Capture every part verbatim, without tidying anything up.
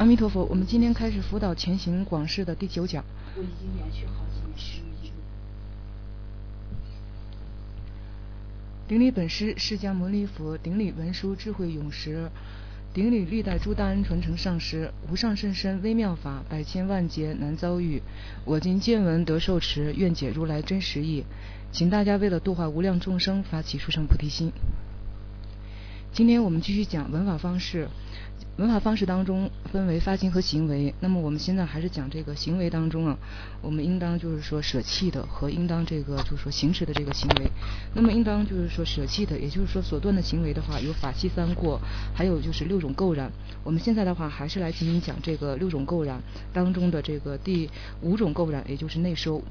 阿弥陀佛，我们今天开始辅导前行广释的第九讲。 我已经连续好几年失忆。 顶礼本师释迦牟尼佛，顶礼文殊智慧勇士，顶礼历代诸大恩传承上师，无上甚深微妙法，百千万劫难遭遇。我今见闻得受持，愿解如来真实义。请大家为了度化无量众生，发起殊胜菩提心。今天我们继续讲闻法方式。闻法方式当中分为发心和行为，那么我们现在还是讲这个行为当中啊，我们应当就是说舍弃的和应当这个就是说行持的这个行为。那么应当就是说舍弃的，也就是说所断的行为的话，有法器三过，还有就是六种垢染。我们现在的话还是来进行讲这个六种垢染当中的这个第五种垢染，也就是内收。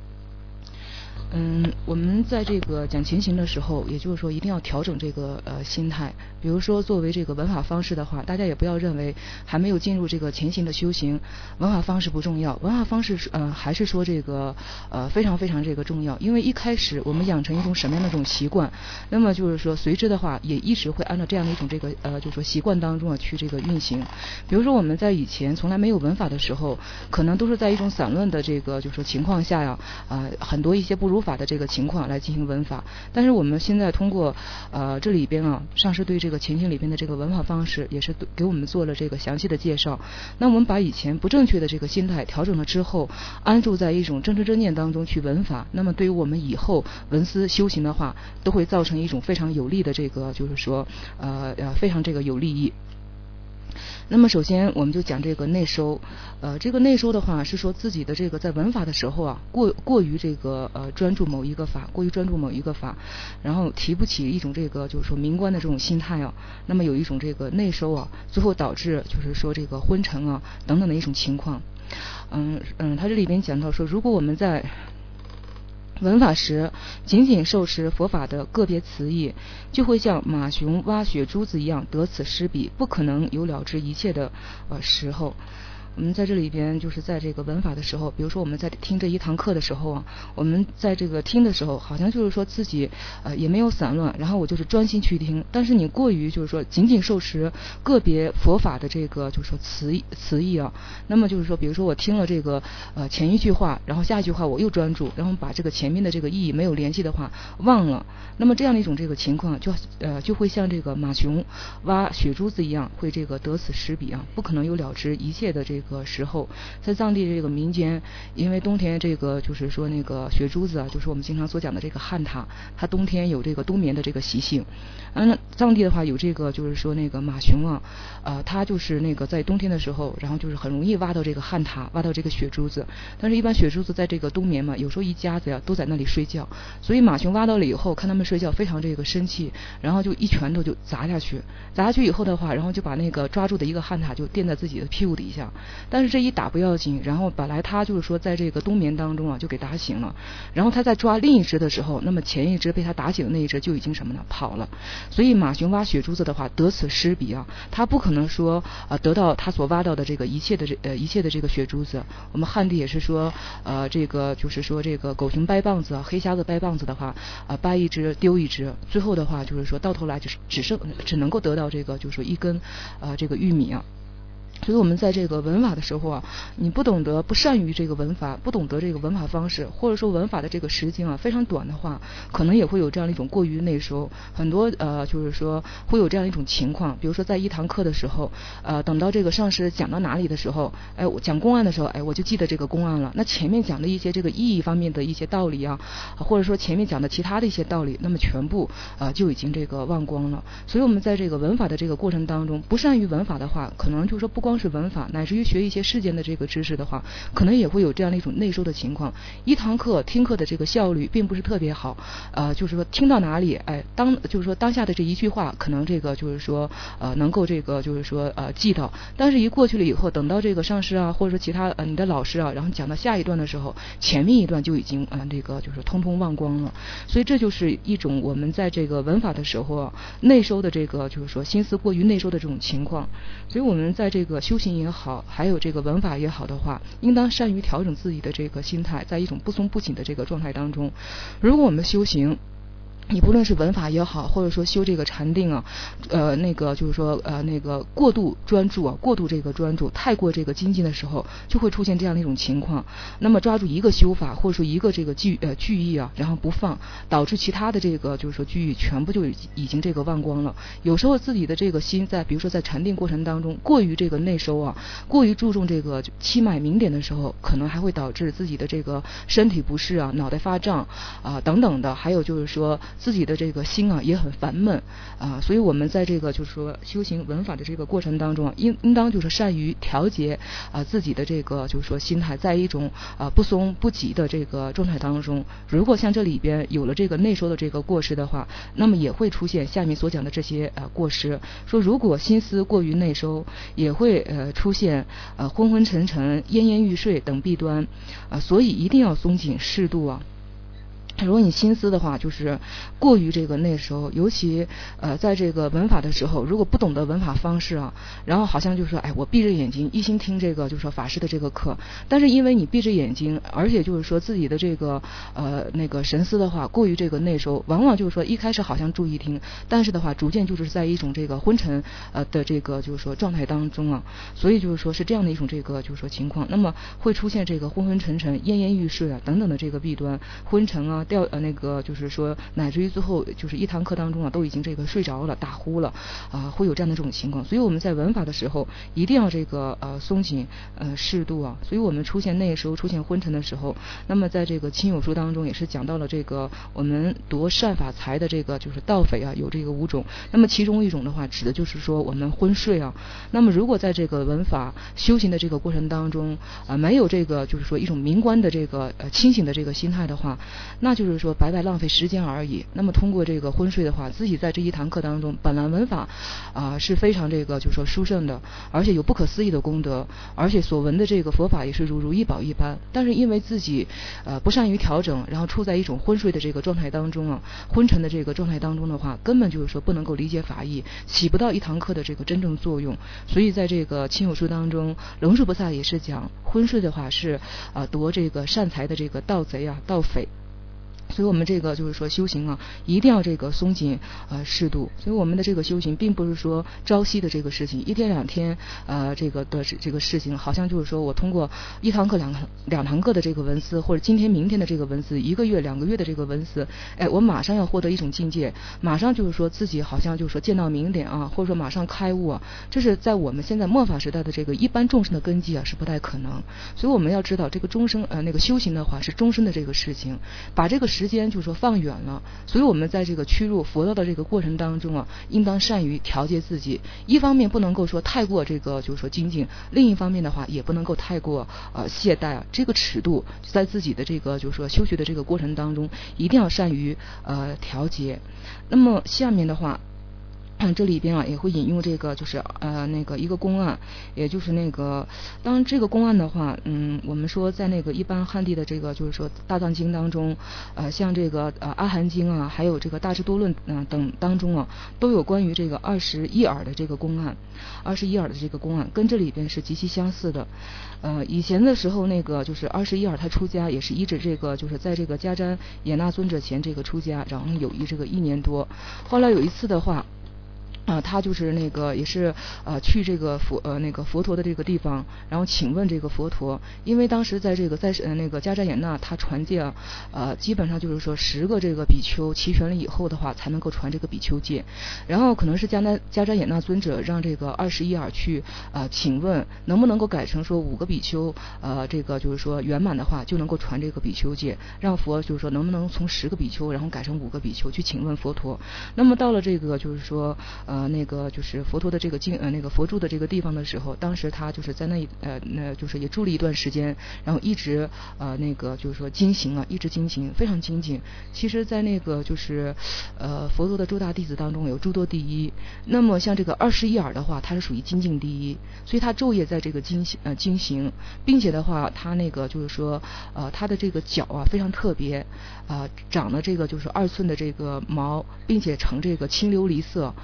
嗯，我们在这个讲前行的时候，也就是说一定要调整这个呃心态。比如说作为这个闻法方式的话，大家也不要认为还没有进入这个前行的修行，闻法方式不重要。闻法方式呃还是说这个呃非常非常这个重要，因为一开始我们养成一种什么样的一种习惯，那么就是说随之的话也一直会按照这样的一种这个呃就是说习惯当中啊去这个运行。比如说我们在以前从来没有闻法的时候，可能都是在一种散乱的这个就是说情况下呀，呃很多一些不如法的这个情况来进行闻法，但是我们现在通过呃这里边啊上师对这个前行里边的这个闻法方式也是给我们做了这个详细的介绍。那我们把以前不正确的这个心态调整了之后，安住在一种正知正念当中去闻法，那么对于我们以后闻思修行的话，都会造成一种非常有利的这个就是说呃呃非常这个有利益。那么首先我们就讲这个内收，呃，这个内收的话是说自己的这个在闻法的时候啊，过过于这个呃专注某一个法，过于专注某一个法，然后提不起一种这个就是说明观的这种心态啊，那么有一种这个内收啊，最后导致就是说这个昏沉啊等等的一种情况。嗯嗯，他这里边讲到说，如果我们在闻法时仅仅受持佛法的个别词义，就会像马熊挖血珠子一样得此失彼，不可能有了知一切的呃时候。我们在这里边就是在这个闻法的时候，比如说我们在听这一堂课的时候啊，我们在这个听的时候好像就是说自己呃也没有散乱，然后我就是专心去听，但是你过于就是说仅仅受持个别佛法的这个就是说词词义啊，那么就是说比如说我听了这个呃前一句话，然后下一句话我又专注，然后把这个前面的这个意义没有联系的话忘了，那么这样的一种这个情况就呃就会像这个马熊挖血珠子一样，会这个得此失彼啊，不可能有了知一切的这个个时候。在藏地这个民间，因为冬天这个就是说那个雪珠子啊，就是我们经常所讲的这个旱獭，它冬天有这个冬眠的这个习性。嗯，藏地的话有这个就是说那个马熊啊，呃，它就是那个在冬天的时候，然后就是很容易挖到这个旱獭，挖到这个雪珠子。但是，一般雪珠子在这个冬眠嘛，有时候一家子呀都在那里睡觉，所以马熊挖到了以后，看他们睡觉非常这个生气，然后就一拳头就砸下去。砸下去以后的话，然后就把那个抓住的一个旱獭就垫在自己的屁股底下。但是这一打不要紧，然后本来他就是说在这个冬眠当中啊就给打醒了，然后他在抓另一只的时候，那么前一只被他打醒的那一只就已经什么呢跑了。所以马熊挖雪珠子的话得此失彼啊，他不可能说呃得到他所挖到的这个一切的这呃一切的这个雪珠子。我们汉地也是说呃这个就是说这个狗熊掰棒子啊，黑瞎子掰棒子的话呃掰一只丢一只，最后的话就是说到头来只只剩只能够得到这个就是说一根呃这个玉米啊。所以我们在这个闻法的时候啊，你不懂得不善于这个闻法，不懂得这个闻法方式，或者说闻法的这个时间啊非常短的话，可能也会有这样的一种过于内收。很多呃就是说会有这样一种情况，比如说在一堂课的时候，呃等到这个上师讲到哪里的时候，哎我讲公案的时候，哎我就记得这个公案了。那前面讲的一些这个意义方面的一些道理啊，或者说前面讲的其他的一些道理，那么全部呃就已经这个忘光了。所以我们在这个闻法的这个过程当中，不善于闻法的话，可能就是说不光是闻法，乃至于学一些世间的这个知识的话，可能也会有这样的一种内收的情况。一堂课听课的这个效率并不是特别好，呃，就是说听到哪里，哎，当就是说当下的这一句话，可能这个就是说呃能够这个就是说呃记到，但是一过去了以后，等到这个上师啊，或者说其他呃你的老师啊，然后讲到下一段的时候，前面一段就已经呃这个就是通通忘光了。所以这就是一种我们在这个闻法的时候啊，内收的这个就是说心思过于内收的这种情况。所以我们在这个修行也好，还有这个闻法也好的话，应当善于调整自己的这个心态，在一种不松不紧的这个状态当中。如果我们修行你不论是文法也好，或者说修这个禅定啊，呃，那个就是说呃那个过度专注啊，过度这个专注，太过这个精进的时候，就会出现这样的一种情况。那么抓住一个修法，或者说一个这个句呃句意啊，然后不放，导致其他的这个就是说句意全部就已经这个忘光了。有时候自己的这个心在，比如说在禅定过程当中，过于这个内收啊，过于注重这个七脉明点的时候，可能还会导致自己的这个身体不适啊，脑袋发胀啊等等的，还有就是说自己的这个心啊也很烦闷啊，所以我们在这个就是说修行文法的这个过程当中啊，应应当就是善于调节啊自己的这个就是说心态，在一种啊不松不急的这个状态当中。如果像这里边有了这个内收的这个过失的话，那么也会出现下面所讲的这些呃过失。说如果心思过于内收，也会呃出现呃昏昏沉沉、奄奄欲睡等弊端啊、呃，所以一定要松紧适度啊。如果你心思的话，就是过于这个那时候，尤其呃在这个文法的时候，如果不懂得文法方式啊，然后好像就是说，哎，我闭着眼睛一心听这个就是说法师的这个课，但是因为你闭着眼睛，而且就是说自己的这个呃那个神思的话过于这个内收，往往就是说一开始好像注意听，但是的话逐渐就是在一种这个昏沉呃的这个就是说状态当中啊，所以就是说是这样的一种这个就是说情况，那么会出现这个昏昏沉沉、奄奄欲睡啊等等的这个弊端，昏沉啊。掉呃那个就是说，乃至于最后就是一堂课当中啊，都已经这个睡着了、打呼了啊、呃，会有这样的这种情况。所以我们在文法的时候一定要这个呃松紧呃适度啊。所以我们出现那时候出现昏沉的时候，那么在这个亲友书当中也是讲到了这个我们夺善法财的这个就是盗匪啊，有这个五种。那么其中一种的话，指的就是说我们昏睡啊。那么如果在这个文法修行的这个过程当中啊、呃，没有这个就是说一种明观的这个呃清醒的这个心态的话，那就是说白白浪费时间而已。那么通过这个昏睡的话，自己在这一堂课当中，本来文法啊、呃、是非常这个就是说殊胜的，而且有不可思议的功德，而且所闻的这个佛法也是如如意宝一般。但是因为自己呃不善于调整，然后处在一种昏睡的这个状态当中啊，昏沉的这个状态当中的话，根本就是说不能够理解法义，起不到一堂课的这个真正作用。所以在这个亲友书当中，龙树菩萨也是讲昏睡的话是啊、呃、夺这个善财的这个盗贼啊盗匪。所以我们这个就是说修行啊，一定要这个松紧呃适度。所以我们的这个修行并不是说朝夕的这个事情，一天两天呃这个的这个事情，好像就是说我通过一堂课两两堂课的这个文思，或者今天明天的这个文思，一个月两个月的这个文思，哎，我马上要获得一种境界，马上就是说自己好像就是说见到明点啊，或者说马上开悟啊，这是在我们现在末法时代的这个一般众生的根基啊是不太可能。所以我们要知道这个终生呃那个修行的话是终身的这个事情，把这个时间就是说放远了。所以我们在这个趋入佛道的这个过程当中啊，应当善于调节自己，一方面不能够说太过这个就是说精进，另一方面的话也不能够太过呃懈怠啊，这个尺度在自己的这个就是说修学的这个过程当中一定要善于呃调节。那么下面的话嗯，这里边啊也会引用这个就是呃那个一个公案，也就是那个当然这个公案的话，嗯，我们说在那个一般汉地的这个就是说大藏经当中，呃像这个呃阿含经啊，还有这个大智度论啊、呃、等当中啊，都有关于这个二十一耳的这个公案，二十一耳的这个公案跟这里边是极其相似的。呃，以前的时候那个就是二十一耳他出家也是依着这个就是在这个迦旃延那尊者前这个出家，然后有一这个一年多，后来有一次的话。啊、呃，他就是那个也是呃去这个佛呃那个佛陀的这个地方，然后请问这个佛陀，因为当时在这个在呃那个迦旃延那他传戒啊，呃基本上就是说十个这个比丘齐全了以后的话才能够传这个比丘戒，然后可能是迦那迦旃延那尊者让这个二十一耳去呃请问能不能够改成说五个比丘呃这个就是说圆满的话就能够传这个比丘戒，让佛就是说能不能从十个比丘然后改成五个比丘去请问佛陀。那么到了这个就是说呃。呃，那个就是佛陀的这个经呃那个佛住的这个地方的时候，当时他就是在那呃那就是也住了一段时间，然后一直呃那个就是说精行啊，一直精行，非常精进。其实，在那个就是呃佛陀的诸大弟子当中有诸多第一。那么像这个二十一耳的话，他是属于精进第一，所以他昼夜在这个精呃精行，并且的话，他那个就是说呃他的这个脚啊非常特别啊、呃，长了这个就是二寸的这个毛，并且呈这个青琉璃色，而且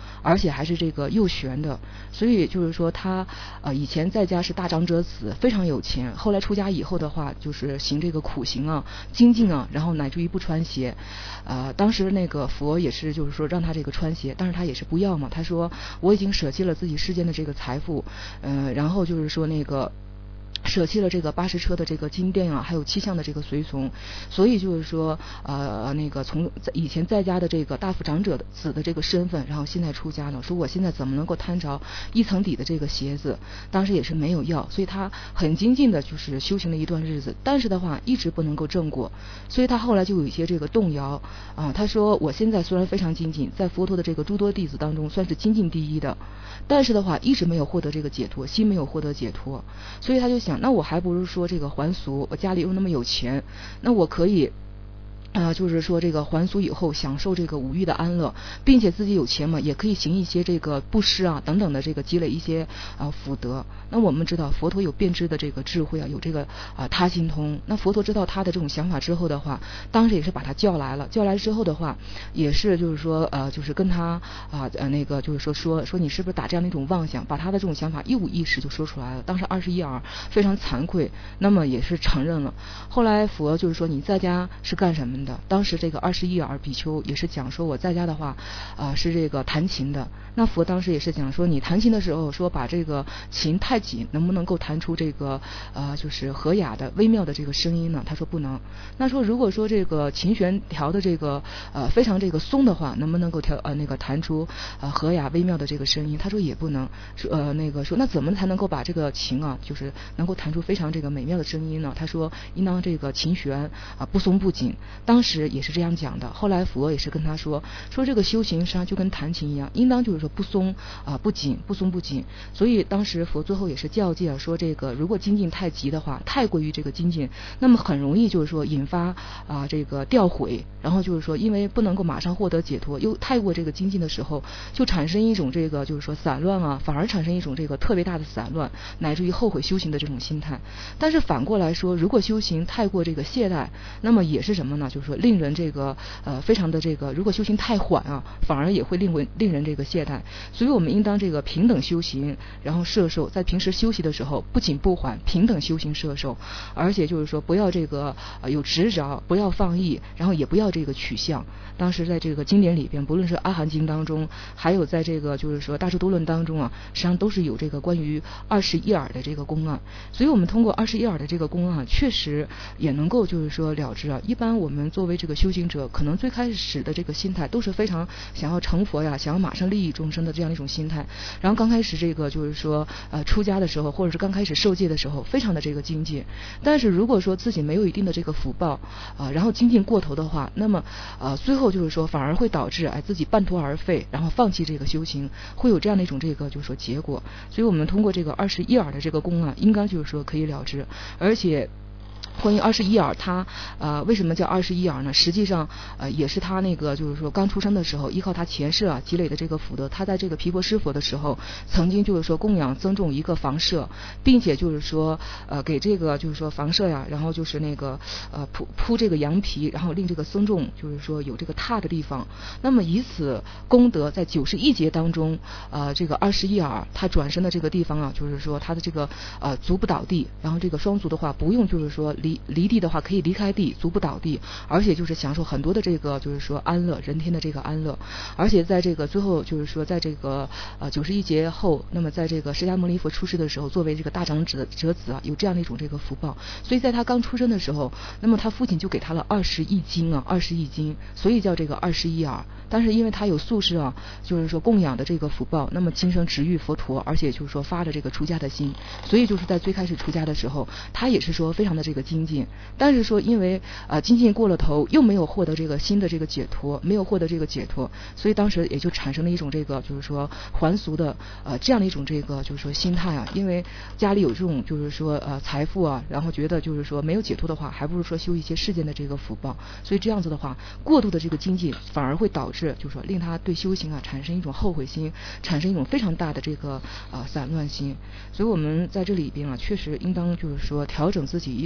且还是这个右旋的，所以就是说他呃以前在家是大长者子，非常有钱，后来出家以后的话，就是行这个苦行啊、精进啊，然后乃至于不穿鞋。呃，当时那个佛也是就是说让他这个穿鞋，但是他也是不要嘛，他说我已经舍弃了自己世间的这个财富，呃，然后就是说那个。舍弃了这个八十车的这个金殿啊，还有七项的这个随从，所以就是说，呃，那个从以前在家的这个大富长者子的这个身份，然后现在出家了，说我现在怎么能够贪着一层底的这个鞋子？当时也是没有要，所以他很精进的，就是修行了一段日子，但是的话一直不能够正果，所以他后来就有一些这个动摇啊。他说我现在虽然非常精进，在佛陀的这个诸多弟子当中算是精进第一的，但是的话一直没有获得这个解脱，心没有获得解脱，所以他就想。那我还不如说这个还俗，我家里又那么有钱，那我可以啊、呃，就是说这个还俗以后享受这个五欲的安乐，并且自己有钱嘛，也可以行一些这个布施啊等等的这个积累一些啊、呃、福德。那我们知道佛陀有遍知的这个智慧啊，有这个啊、呃、他心通。那佛陀知道他的这种想法之后的话，当时也是把他叫来了，叫来之后的话，也是就是说呃就是跟他啊 呃, 呃那个就是说说说你是不是打这样的一种妄想，把他的这种想法一五一十就说出来了。当时二十一耳非常惭愧，那么也是承认了。后来佛就是说你在家是干什么的？当时这个二十一耳比丘也是讲说我在家的话啊、呃、是这个弹琴的。那佛当时也是讲说你弹琴的时候说把这个琴太紧，能不能够弹出这个呃就是和雅的微妙的这个声音呢？他说不能。那说如果说这个琴弦调的这个呃非常这个松的话，能不能够调呃那个弹出呃和雅微妙的这个声音？他说也不能。说呃那个说那怎么才能够把这个琴啊就是能够弹出非常这个美妙的声音呢？他说应当这个琴弦啊、呃、不松不紧。当时也是这样讲的。后来佛也是跟他说说这个修行实际上就跟弹琴一样，应当就是说不松啊、呃、不紧，不松不紧。所以当时佛最后也是教诫说这个如果精进太急的话，太过于这个精进，那么很容易就是说引发啊、呃、这个掉毁，然后就是说因为不能够马上获得解脱，又太过这个精进的时候，就产生一种这个就是说散乱啊，反而产生一种这个特别大的散乱，乃至于后悔修行的这种心态。但是反过来说，如果修行太过这个懈怠，那么也是什么呢？就是说令人这个呃非常的这个，如果修行太缓啊，反而也会令为令人这个懈怠。所以我们应当这个平等修行，然后摄受，在平时休息的时候不紧不缓，平等修行摄受，而且就是说不要这个呃有执着，不要放逸，然后也不要这个取向。当时在这个经典里边，不论是阿含经当中，还有在这个就是说大智度论当中啊，实际上都是有这个关于二十一耳的这个公案。所以我们通过二十一耳的这个公案，确实也能够就是说了知啊。一般我们作为这个修行者，可能最开始的这个心态都是非常想要成佛呀，想要马上利益众生的这样一种心态。然后刚开始这个就是说呃出家的时候，或者是刚开始受戒的时候，非常的这个精进。但是如果说自己没有一定的这个福报啊、呃，然后精进过头的话，那么呃最后就是说反而会导致哎自己半途而废，然后放弃这个修行，会有这样的一种这个就是说结果。所以我们通过这个二十一耳的这个公案，应该就是说可以了知。而且关于二十一耳，他呃为什么叫二十一耳呢？实际上呃也是他那个就是说刚出生的时候，依靠他前世啊积累的这个福德，他在这个毗婆尸佛的时候，曾经就是说供养僧众一个房舍，并且就是说呃给这个就是说房舍呀，然后就是那个呃铺铺这个羊皮，然后令这个僧众就是说有这个榻的地方。那么以此功德，在九十一劫当中，呃这个二十一耳他转身的这个地方啊，就是说他的这个呃足不倒地，然后这个双足的话不用就是说离离地的话可以离开地，足不倒地，而且就是享受很多的这个就是说安乐，人天的这个安乐。而且在这个最后就是说在这个呃九十一劫后，那么在这个释迦牟尼佛出世的时候，作为这个大长者者子啊，有这样的一种这个福报。所以在他刚出生的时候，那么他父亲就给他了二十亿金啊，二十亿金，所以叫这个二十一耳。但是因为他有宿世啊，就是说供养的这个福报，那么今生值遇佛陀，而且就是说发着这个出家的心，所以就是在最开始出家的时候，他也是说非常的这个精进。但是说因为呃精进过了头，又没有获得这个新的这个解脱，没有获得这个解脱，所以当时也就产生了一种这个就是说还俗的呃这样的一种这个就是说心态啊。因为家里有这种就是说呃财富啊，然后觉得就是说没有解脱的话，还不如说修一些世间的这个福报。所以这样子的话，过度的这个精进反而会导致就是说令他对修行啊产生一种后悔心，产生一种非常大的这个呃散乱心。所以我们在这里边啊，确实应当就是说调整自己一种这个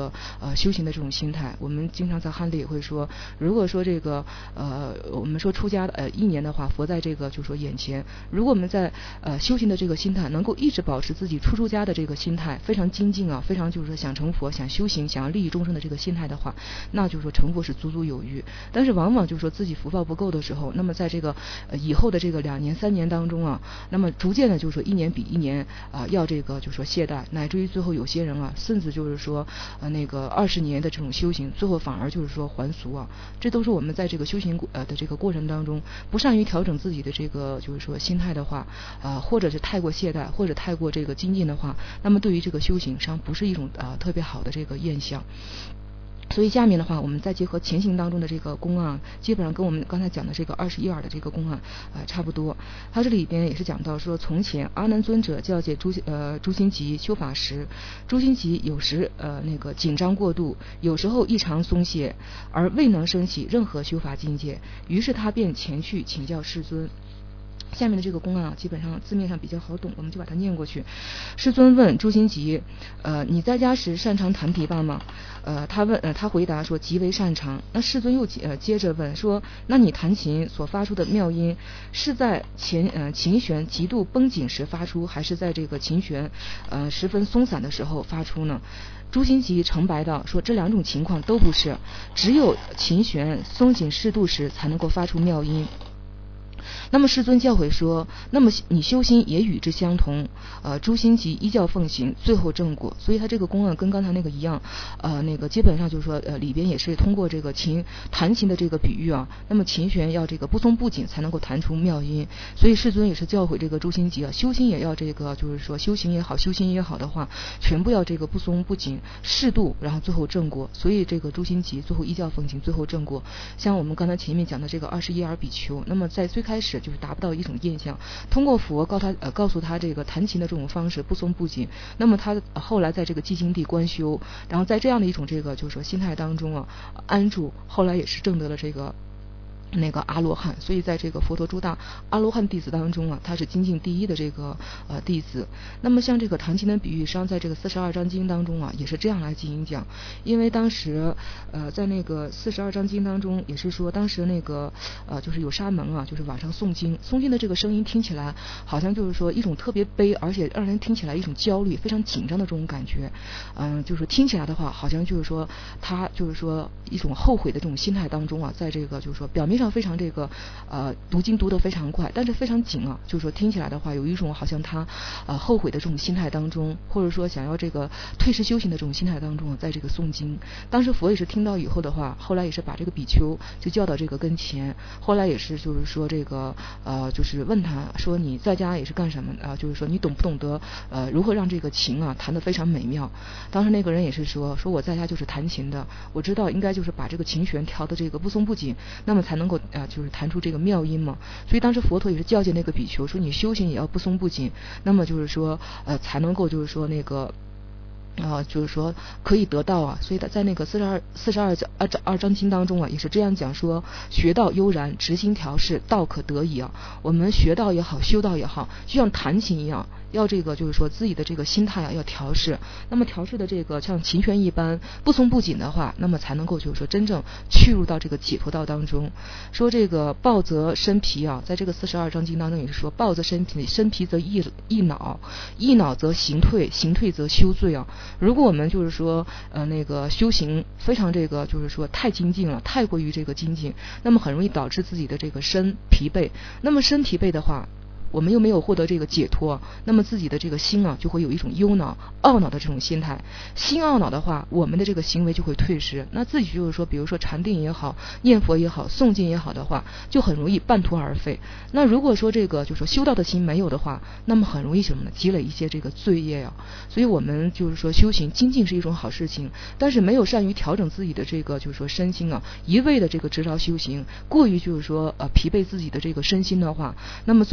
个呃修行的这种心态。我们经常在汉历也会说，如果说这个呃我们说出家呃一年的话，佛在这个就说眼前，如果我们在呃修行的这个心态能够一直保持自己初出家的这个心态，非常精进啊，非常就是说想成佛、想修行、想要利益众生的这个心态的话，那就是说成佛是足足有余。但是往往就是说自己福报不够的时候，那么在这个呃以后的这个两年三年当中啊，那么逐渐的就是说一年比一年啊、呃、要这个就是说懈怠，乃至于最后有些人啊，甚至就是说呃那个二十年的这种修行，最后反而就是说还俗啊。这都是我们在这个修行呃的这个过程当中，不善于调整自己的这个就是说心态的话啊、呃，或者是太过懈怠，或者太过这个精进的话，那么对于这个修行上不是一种啊、呃、特别好的这个现象。所以下面的话，我们再结合前行当中的这个公案，基本上跟我们刚才讲的这个二十一耳的这个公案啊、呃、差不多。它这里边也是讲到说，从前阿难尊者教诫朱呃朱心集修法时，朱心集有时呃那个紧张过度，有时候异常松懈，而未能升起任何修法境界，于是他便前去请教世尊。下面的这个公案啊，基本上字面上比较好懂，我们就把它念过去。世尊问朱心集，呃，你在家时擅长弹琵琶吗？呃，他问，呃，他回答说极为擅长。那世尊又呃接着问说，那你弹琴所发出的妙音，是在琴呃琴弦极度绷紧时发出，还是在这个琴弦呃十分松散的时候发出呢？朱心集承白道说，这两种情况都不是，只有琴弦松紧适度时才能够发出妙音。那么世尊教诲说，那么你修心也与之相同，呃，诸心集依教奉行，最后正果。所以他这个公案跟刚才那个一样，呃，那个基本上就是说，呃，里边也是通过这个琴弹琴的这个比喻啊，那么琴弦要这个不松不紧才能够弹出妙音。所以世尊也是教诲这个诸心集啊，修心也要这个就是说修行也好，修心也好的话，全部要这个不松不紧，适度，然后最后正果。所以这个诸心集最后依教奉行，最后正果。像我们刚才前面讲的这个二十一耳比丘，那么在最开始就是达不到一种现象，通过佛告他呃告诉他这个弹琴的这种方式不松不紧，那么他后来在这个寂静地观修，然后在这样的一种这个就是说心态当中啊安住，后来也是证得了这个那个阿罗汉。所以在这个佛陀诸大阿罗汉弟子当中啊，他是精进第一的这个呃弟子。那么像这个弹琴的比喻，实际上在这个四十二章经当中啊，也是这样来进行讲。因为当时呃在那个四十二章经当中也是说，当时那个呃就是有沙门啊，就是晚上诵经，诵经的这个声音听起来好像就是说一种特别悲，而且让人听起来一种焦虑、非常紧张的这种感觉。嗯、呃，就是听起来的话，好像就是说他就是说一种后悔的这种心态当中啊，在这个就是说表面上非常这个呃读经读得非常快，但是非常紧啊，就是说听起来的话有一种好像他呃后悔的这种心态当中，或者说想要这个退失修行的这种心态当中啊，在这个诵经。当时佛也是听到以后的话，后来也是把这个比丘就叫到这个跟前，后来也是就是说这个呃就是问他说，你在家也是干什么啊、呃？就是说你懂不懂得呃如何让这个琴啊弹得非常美妙？当时那个人也是说说我在家就是弹琴的，我知道应该就是把这个琴弦调的这个不松不紧，那么才能够呃就是弹出这个妙音嘛。所以当时佛陀也是教诫那个比丘说，你修行也要不松不紧，那么就是说呃才能够就是说那个啊、呃，就是说可以得到啊。所以在那个四十二四十二二二章经当中啊，也是这样讲说，学道悠然，直心调适，道可得矣啊。我们学道也好，修道也好，就像弹琴一样，要这个就是说自己的这个心态啊要调适。那么调适的这个像琴弦一般不松不紧的话，那么才能够就是说真正去入到这个解脱道当中。说这个暴则身疲啊，在这个四十二章经当中也是说，暴则身疲，身疲则易易恼，易恼则行退，行退则休罪啊。如果我们就是说呃那个修行非常这个就是说太精进了，太过于这个精进，那么很容易导致自己的这个身疲惫。那么身疲惫的话，我们又没有获得这个解脱，那么自己的这个心啊就会有一种忧恼懊恼的这种心态。心懊恼的话，我们的这个行为就会退失，那自己就是说比如说禅定也好，念佛也好，诵经也好的话，就很容易半途而废。那如果说这个就是说修道的心没有的话，那么很容易什么呢？积累一些这个罪业呀、啊。所以我们就是说修行精进是一种好事情，但是没有善于调整自己的这个就是说身心啊，一味的这个执着修行，过于就是说呃疲惫自己的这个身心的话，那么最后反而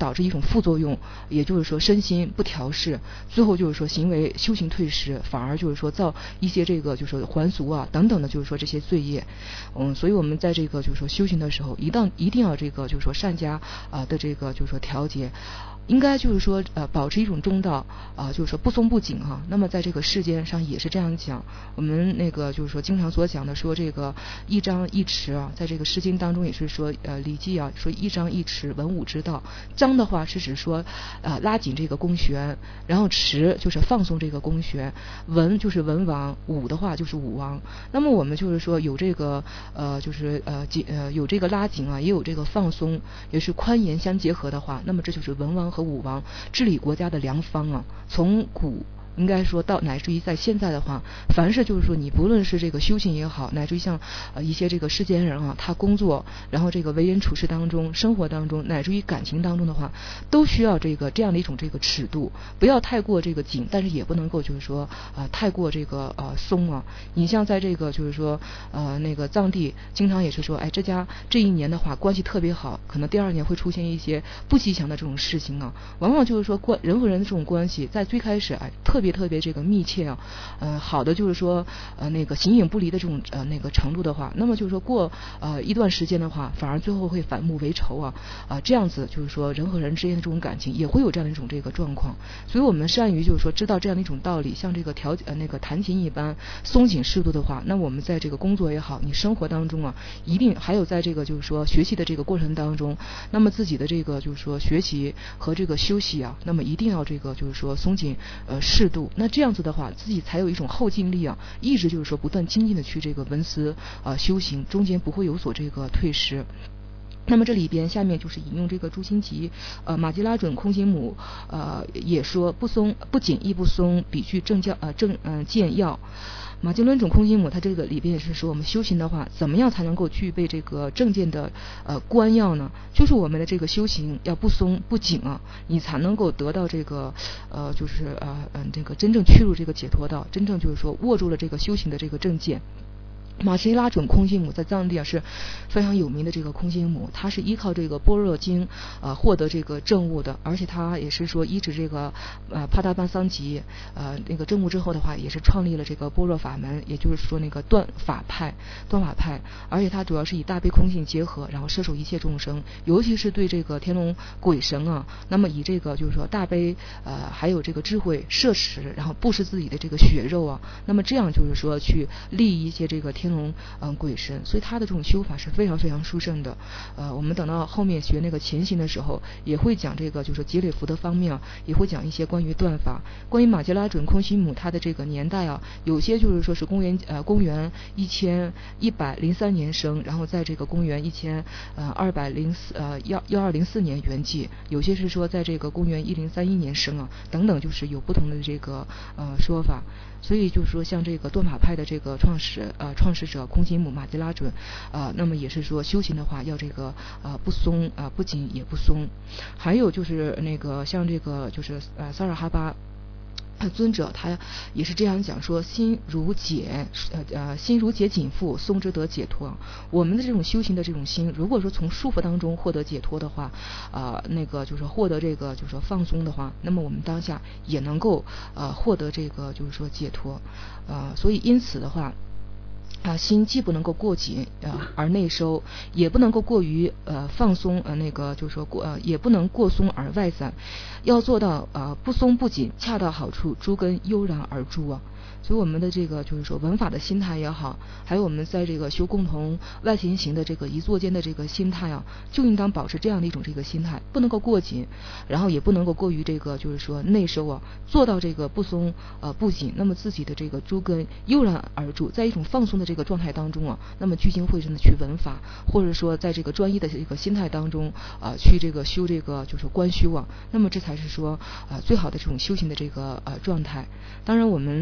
导致一种副作用，也就是说身心不调适，最后就是说行为修行退失，反而就是说造一些这个就是说还俗啊等等的，就是说这些罪业。嗯，所以我们在这个就是说修行的时候，一定一定要这个就是说善加啊的这个就是说调节。应该就是说呃保持一种中道啊、呃，就是说不松不紧哈。那么在这个世间上也是这样讲，我们那个就是说经常所讲的说这个一张一弛啊，在这个诗经当中也是说呃礼记啊说一张一弛文武之道。张的话是指说呃拉紧这个弓弦，然后弛就是放松这个弓弦，文就是文王，武的话就是武王。那么我们就是说有这个呃就是呃紧呃有这个拉紧啊，也有这个放松，也是宽严相结合的话，那么这就是文王和武王治理国家的良方啊。从古应该说到乃至于在现在的话，凡是就是说你不论是这个修行也好，乃至于像呃一些这个世间人啊，他工作然后这个为人处事当中生活当中乃至于感情当中的话，都需要这个这样的一种这个尺度，不要太过这个紧，但是也不能够就是说呃太过这个呃松啊。你像在这个就是说呃那个藏地经常也是说，哎这家这一年的话关系特别好，可能第二年会出现一些不吉祥的这种事情啊。往往就是说关人和人的这种关系在最开始哎特别特别特别这个密切啊，呃好的就是说呃那个形影不离的这种呃那个程度的话，那么就是说过呃一段时间的话，反而最后会反目为仇啊啊、呃、这样子就是说人和人之间的这种感情也会有这样的一种这个状况。所以我们善于就是说知道这样的一种道理，像这个调呃那个弹琴一般松紧适度的话，那我们在这个工作也好，你生活当中啊，一定还有在这个就是说学习的这个过程当中，那么自己的这个就是说学习和这个休息啊，那么一定要这个就是说松紧呃适度。那这样子的话，自己才有一种后劲力啊，一直就是说不断精进的去这个文思啊、呃、修行，中间不会有所这个退失。那么这里边下面就是引用这个朱心集呃马吉拉准空行母呃也说不松不紧亦不松，比具正教呃正呃见要。马吉伦种空行母，它这个里边也是说，我们修行的话，怎么样才能够具备这个正见的呃观要呢？就是我们的这个修行要不松不紧啊，你才能够得到这个呃，就是呃嗯这个真正趋入这个解脱道，真正就是说握住了这个修行的这个正见。马吉拉准空行母在藏地啊是非常有名的这个空行母，它是依靠这个般若经呃获得这个证悟的，而且它也是说依止这个呃帕达班桑吉呃那个证悟之后的话，也是创立了这个般若法门，也就是说那个断法派断法派，而且它主要是以大悲空性结合，然后摄受一切众生，尤其是对这个天龙鬼神啊，那么以这个就是说大悲呃还有这个智慧摄持，然后布施自己的这个血肉啊，那么这样就是说去利一些这个天龙嗯鬼神，所以他的这种修法是非常非常殊胜的。呃，我们等到后面学那个前行的时候，也会讲这个就是积累福德方面啊，也会讲一些关于断法。关于马吉拉准空行母，他的这个年代啊，有些就是说是公元呃公元一千一百零三年生，然后在这个公元一千呃二百零四呃幺幺二零四年圆寂，有些是说在这个公元一零三一年生啊，等等，就是有不同的这个呃说法。所以就是说像这个断法派的这个创始呃创始者空行母马吉拉准啊、呃，那么也是说修行的话要这个呃不松啊、呃、不紧也不松。还有就是那个像这个就是呃萨尔哈巴尊者他也是这样讲说，心如解呃呃心如解紧缚，松之得解脱。我们的这种修行的这种心，如果说从束缚当中获得解脱的话，啊、呃、那个就是获得这个就是说放松的话，那么我们当下也能够呃获得这个就是说解脱。呃所以因此的话啊，心既不能够过紧呃而内收，也不能够过于呃放松呃那个就是说过呃也不能过松而外散，要做到呃不松不紧，恰到好处，诸根悠然而住啊。所以我们的这个就是说文法的心态也好，还有我们在这个修共同外行行的这个一坐间的这个心态啊，就应当保持这样的一种这个心态，不能够过紧，然后也不能够过于这个就是说内收啊，做到这个不松呃不紧，那么自己的这个诸根悠然而住，在一种放松的这个状态当中啊，那么聚精会神的去文法，或者说在这个专一的这个心态当中啊、呃、去这个修这个就是观修啊，那么这才是说呃最好的这种修行的这个呃状态。当然我们在这里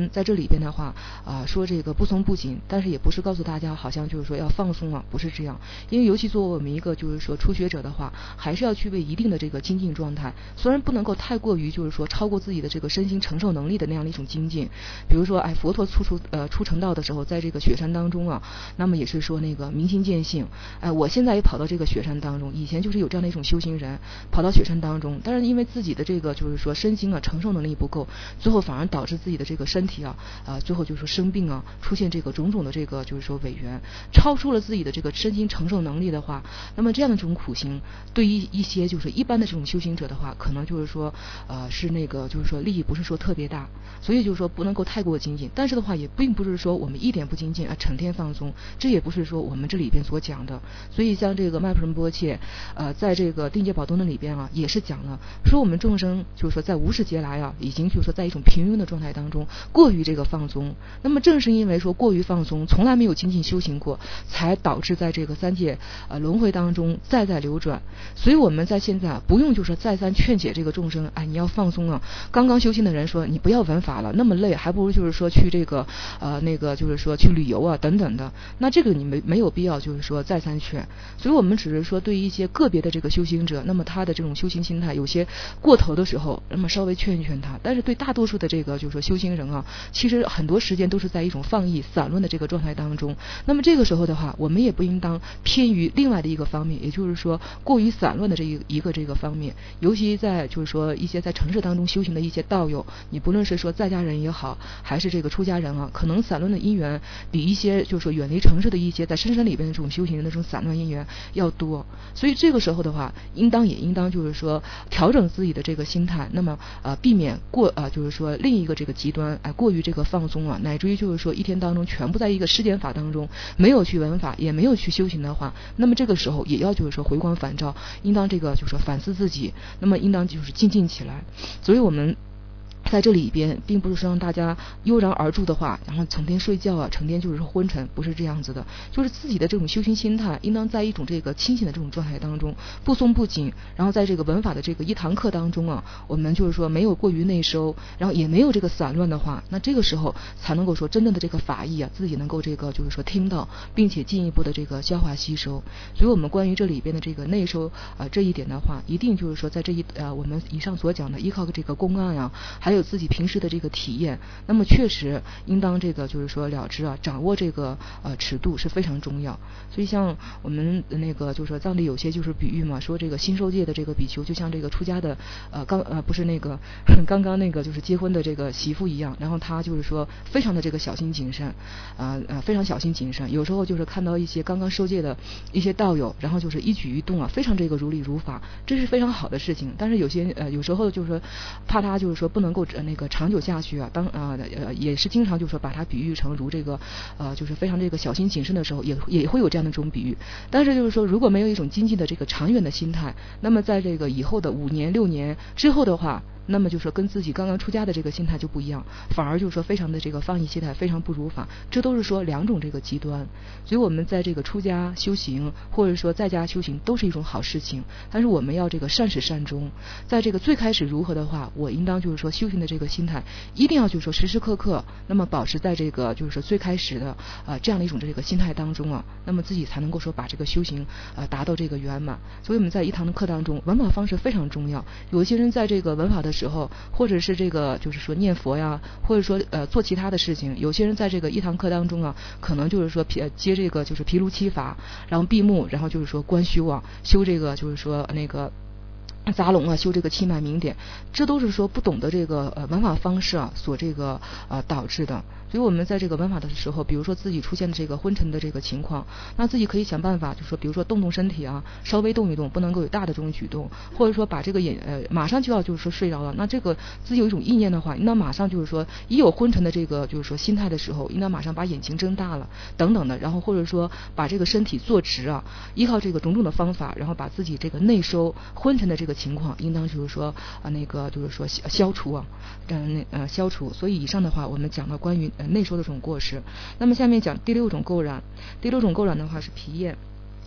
边的话啊、呃，说这个不松不紧，但是也不是告诉大家好像就是说要放松啊，不是这样。因为尤其作为我们一个就是说初学者的话，还是要具备一定的这个精进状态，虽然不能够太过于就是说超过自己的这个身心承受能力的那样的一种精进。比如说，哎，佛陀出出呃出成道的时候，在这个雪山当中啊，那么也是说那个明心见性。哎，我现在也跑到这个雪山当中，以前就是有这样的一种修行人跑到雪山当中，但是因为自己的这个就是说身心啊承受能力不够，最后反而导致自己的这个身体啊啊、呃、最后就是说生病啊，出现这个种种的这个就是说违缘，超出了自己的这个身心承受能力的话，那么这样的这种苦行对于一些就是一般的这种修行者的话，可能就是说呃是那个就是说利益不是说特别大，所以就是说不能够太过精进。但是的话也并不是说我们一点不精进啊，成天放松，这也不是说我们这里边所讲的。所以像这个麦普仁波切呃在这个定觉宝灯的里边啊，也是讲了说我们众生就是说在无始劫来啊，已经就是说在一种平庸的状态当中过于这个放松，那么正是因为说过于放松，从来没有精进修行过，才导致在这个三界呃轮回当中再再流转。所以我们在现在不用就是说再三劝解这个众生，哎，你要放松啊。刚刚修行的人说你不要闻法了，那么累，还不如就是说去这个呃那个就是说去旅游啊等等的，那这个你没没有必要就是说再三劝。所以我们只是说对于一些个别的这个修行者，那么他的这种修行心态有些过头的时候，那么稍微劝一劝他。但是对大多数的这个就是说修行人啊，其实很多时间都是在一种放逸散乱的这个状态当中。那么这个时候的话，我们也不应当偏于另外的一个方面，也就是说过于散乱的这一一个这个方面。尤其在就是说一些在城市当中修行的一些道友，你不论是说在家人也好，还是这个出家人啊，可能散乱的因缘比一些就是说远离城市的一些在深山里边的这种修行人的这种散乱因缘要多。所以这个时候的话，应当也应当就是说调整自己的这个心态，那么呃避免过呃就是说另一个这个极端，哎、呃、过于这个放松啊，乃至于就是说一天当中全部在一个世间法当中，没有去闻法，也没有去修行的话，那么这个时候也要就是说回光返照，应当这个就是说反思自己，那么应当就是精进起来。所以我们在这里边并不是说让大家悠然而住的话，然后成天睡觉啊，成天就是说昏沉，不是这样子的。就是自己的这种修行心态，应当在一种这个清醒的这种状态当中，不松不紧。然后在这个文法的这个一堂课当中啊，我们就是说没有过于内收，然后也没有这个散乱的话，那这个时候才能够说真正的这个法义啊，自己能够这个就是说听到，并且进一步的这个消化吸收。所以我们关于这里边的这个内收啊、呃、这一点的话，一定就是说在这一呃我们以上所讲的依靠这个公案啊，还有自己平时的这个体验，那么确实应当这个就是说了知啊，掌握这个呃尺度是非常重要。所以像我们那个就是说藏地有些就是比喻嘛，说这个新受戒的这个比丘就像这个出家的呃刚呃不是那个刚刚那个就是结婚的这个媳妇一样，然后他就是说非常的这个小心谨慎啊 呃, 呃非常小心谨慎，有时候就是看到一些刚刚受戒的一些道友，然后就是一举一动啊非常这个如理如法，这是非常好的事情。但是有些呃有时候就是说怕他就是说不能够呃那个长久下去啊，当啊 呃, 呃也是经常就是说把它比喻成如这个呃就是非常这个小心谨慎的时候，也也会有这样的这种比喻。但是就是说如果没有一种精进的这个长远的心态，那么在这个以后的五年六年之后的话，那么就是说跟自己刚刚出家的这个心态就不一样，反而就是说非常的这个放逸心态，非常不如法，这都是说两种这个极端。所以我们在这个出家修行或者说在家修行都是一种好事情，但是我们要这个善始善终。在这个最开始如何的话，我应当就是说修行的这个心态一定要就是说时时刻刻那么保持在这个就是说最开始的呃这样的一种这个心态当中啊，那么自己才能够说把这个修行呃达到这个圆满。所以我们在一堂的课当中，闻法方式非常重要。有些人在这个闻法的时候，或者是这个就是说念佛呀，或者说呃做其他的事情，有些人在这个一堂课当中啊，可能就是说接这个就是毗卢七法，然后闭目，然后就是说观修啊，修这个就是说那个杂龙啊，修这个七脉明点，这都是说不懂得这个呃闻法方式啊所这个呃导致的。所以我们在这个闻法的时候，比如说自己出现这个昏沉的这个情况，那自己可以想办法，就说比如说动动身体啊，稍微动一动，不能够有大的这种举动，或者说把这个眼呃马上就要就是说睡着了，那这个自己有一种意念的话，应当马上就是说一有昏沉的这个就是说心态的时候，应当马上把眼睛睁大了等等的，然后或者说把这个身体坐直啊，依靠这个种种的方法，然后把自己这个内收昏沉的这个情况，应当就是说啊、呃、那个就是说消消除啊，嗯那呃消除。所以以上的话，我们讲了关于呃内收的这种过失。那么下面讲第六种垢染，第六种垢染的话是皮厌。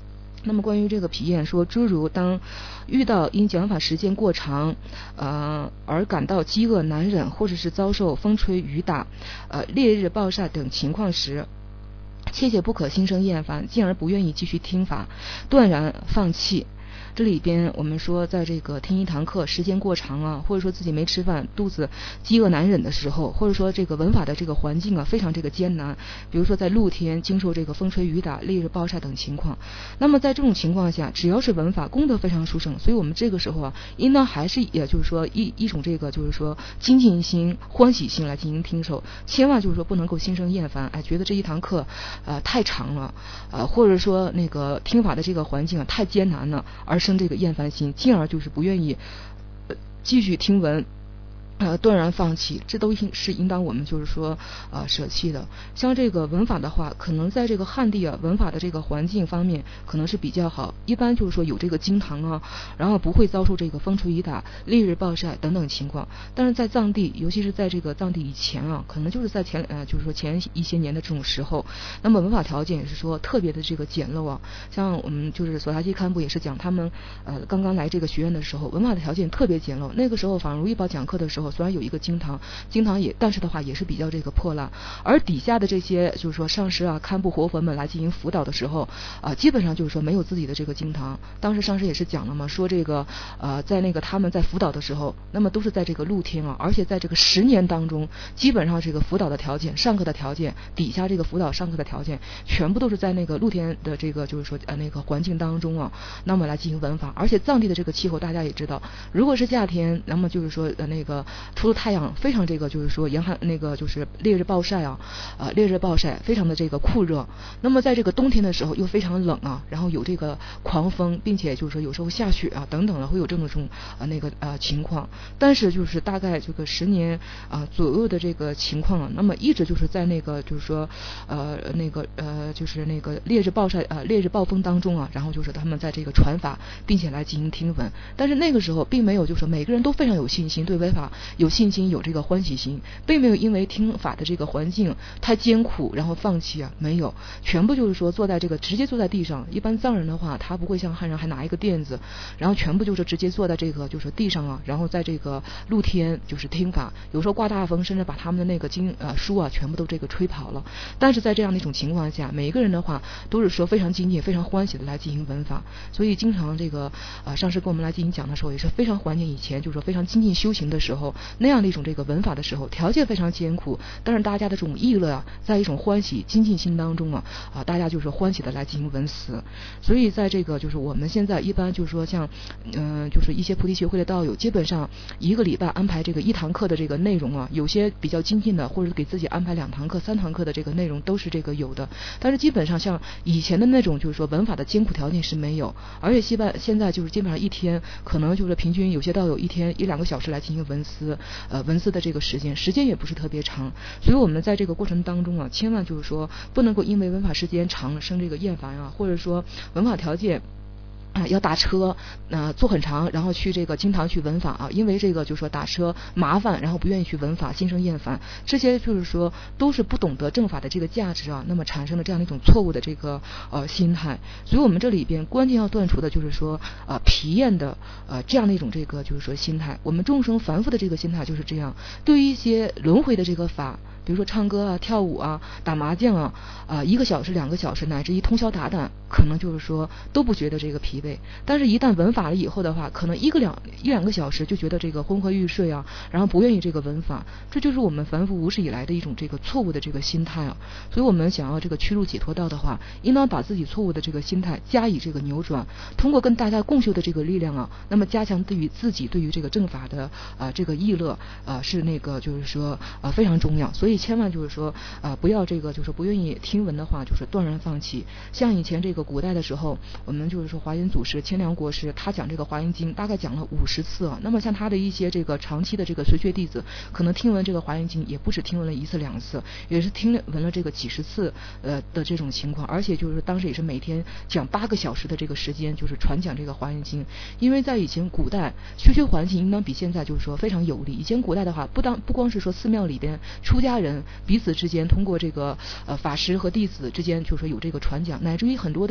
那么关于这个皮验说，诸如当遇到因讲法时间过长，呃而感到饥饿难忍，或者是遭受风吹雨打、呃烈日暴晒等情况时，切切不可心生厌烦，进而不愿意继续听法，断然放弃。这里边我们说，在这个听一堂课时间过长啊，或者说自己没吃饭，肚子饥饿难忍的时候，或者说这个文法的这个环境啊非常这个艰难，比如说在露天经受这个风吹雨打、烈日暴晒等情况，那么在这种情况下，只要是文法功德非常殊胜，所以我们这个时候啊，应当还是也就是说一一种这个就是说精进心、欢喜心来进行听受，千万就是说不能够心生厌烦，哎，觉得这一堂课呃太长了，呃或者说那个听法的这个环境啊太艰难了，而生这个厌烦心，进而就是不愿意、呃、继续听闻，呃，断然放弃，这都是应当我们就是说呃舍弃的。像这个文法的话，可能在这个汉地啊，文法的这个环境方面可能是比较好，一般就是说有这个经堂啊，然后不会遭受这个风吹雨打、烈日暴晒等等情况。但是在藏地，尤其是在这个藏地以前啊，可能就是在前呃就是说前一些年的这种时候，那么文法条件也是说特别的这个简陋啊。像我们就是索达基堪布也是讲，他们呃刚刚来这个学院的时候，文法的条件特别简陋。那个时候法如意宝讲课的时候，虽然有一个经堂，经堂也但是的话也是比较这个破烂，而底下的这些就是说上师啊、堪布活佛们来进行辅导的时候啊、呃，基本上就是说没有自己的这个经堂。当时上师也是讲了嘛，说这个呃在那个他们在辅导的时候，那么都是在这个露天啊，而且在这个十年当中，基本上这个辅导的条件、上课的条件、底下这个辅导上课的条件，全部都是在那个露天的这个就是说呃那个环境当中啊，那么来进行文法。而且藏地的这个气候大家也知道，如果是夏天，那么就是说呃那个除了太阳非常这个就是说严寒，那个就是烈日暴晒啊，呃烈日暴晒非常的这个酷热。那么在这个冬天的时候又非常冷啊，然后有这个狂风，并且就是说有时候下雪啊等等的，会有这种种呃那个呃情况。但是就是大概这个十年啊、呃、左右的这个情况啊，那么一直就是在那个就是说呃那个呃就是那个烈日暴晒呃烈日暴风当中啊，然后就是他们在这个传法，并且来进行听闻。但是那个时候并没有就是说每个人都非常有信心，对违法有信心，有这个欢喜心，并没有因为听法的这个环境太艰苦然后放弃啊，没有，全部就是说坐在这个直接坐在地上。一般藏人的话，他不会像汉人还拿一个垫子，然后全部就是直接坐在这个就是地上啊，然后在这个露天就是听法。有时候刮大风，甚至把他们的那个经呃书啊全部都这个吹跑了。但是在这样的一种情况下，每一个人的话都是说非常精进、非常欢喜的来进行文法。所以经常这个呃上师跟我们来进行讲的时候，也是非常怀念以前就是说非常精进修行的时候那样的一种这个文法的时候，条件非常艰苦，但是大家的这种意乐啊，在一种欢喜精进心当中啊啊，大家就是欢喜的来进行文思。所以在这个就是我们现在一般就是说像嗯、呃、就是一些菩提学会的道友，基本上一个礼拜安排这个一堂课的这个内容啊，有些比较精进的，或者给自己安排两堂课、三堂课的这个内容都是这个有的。但是基本上像以前的那种就是说文法的艰苦条件是没有，而且现在现在就是基本上一天可能就是平均有些道友一天一两个小时来进行文思，呃文思的这个时间时间也不是特别长。所以我们在这个过程当中啊，千万就是说不能够因为文法时间长生这个厌烦啊，或者说文法条件啊，要打车，呃，坐很长，然后去这个经堂去文法啊，因为这个就是说打车麻烦，然后不愿意去文法，心生厌烦，这些就是说都是不懂得正法的这个价值啊，那么产生了这样的一种错误的这个呃心态。所以我们这里边关键要断除的就是说呃疲厌的呃这样的一种这个就是说心态。我们众生凡夫的这个心态就是这样，对于一些轮回的这个法，比如说唱歌啊、跳舞啊、打麻将啊，啊、呃、一个小时、两个小时，乃至于通宵达旦，可能就是说都不觉得这个疲惫。但是，一旦文法了以后的话，可能一个两一两个小时就觉得这个昏昏欲睡啊，然后不愿意这个文法。这就是我们凡夫无始以来的一种这个错误的这个心态啊。所以我们想要这个驱入解脱道的话，应当把自己错误的这个心态加以这个扭转，通过跟大家共修的这个力量啊，那么加强对于自己对于这个正法的啊、呃、这个意乐啊、呃、是那个就是说啊、呃、非常重要。所以千万就是说啊、呃、不要这个就是不愿意听闻的话，就是断然放弃。像以前这个古代的时候，我们就是说华严祖师千良国师，他讲这个华严经大概讲了五十次啊。那么像他的一些这个长期的这个随学弟子，可能听闻这个华严经也不止听闻了一次两次，也是听闻了这个几十次呃的这种情况。而且就是当时也是每天讲八个小时的这个时间，就是传讲这个华严经。因为在以前古代修学环境应当比现在就是说非常有利。以前古代的话，不当不光是说寺庙里边出家人彼此之间通过这个呃法师和弟子之间就是说有这个传讲，乃至于很多的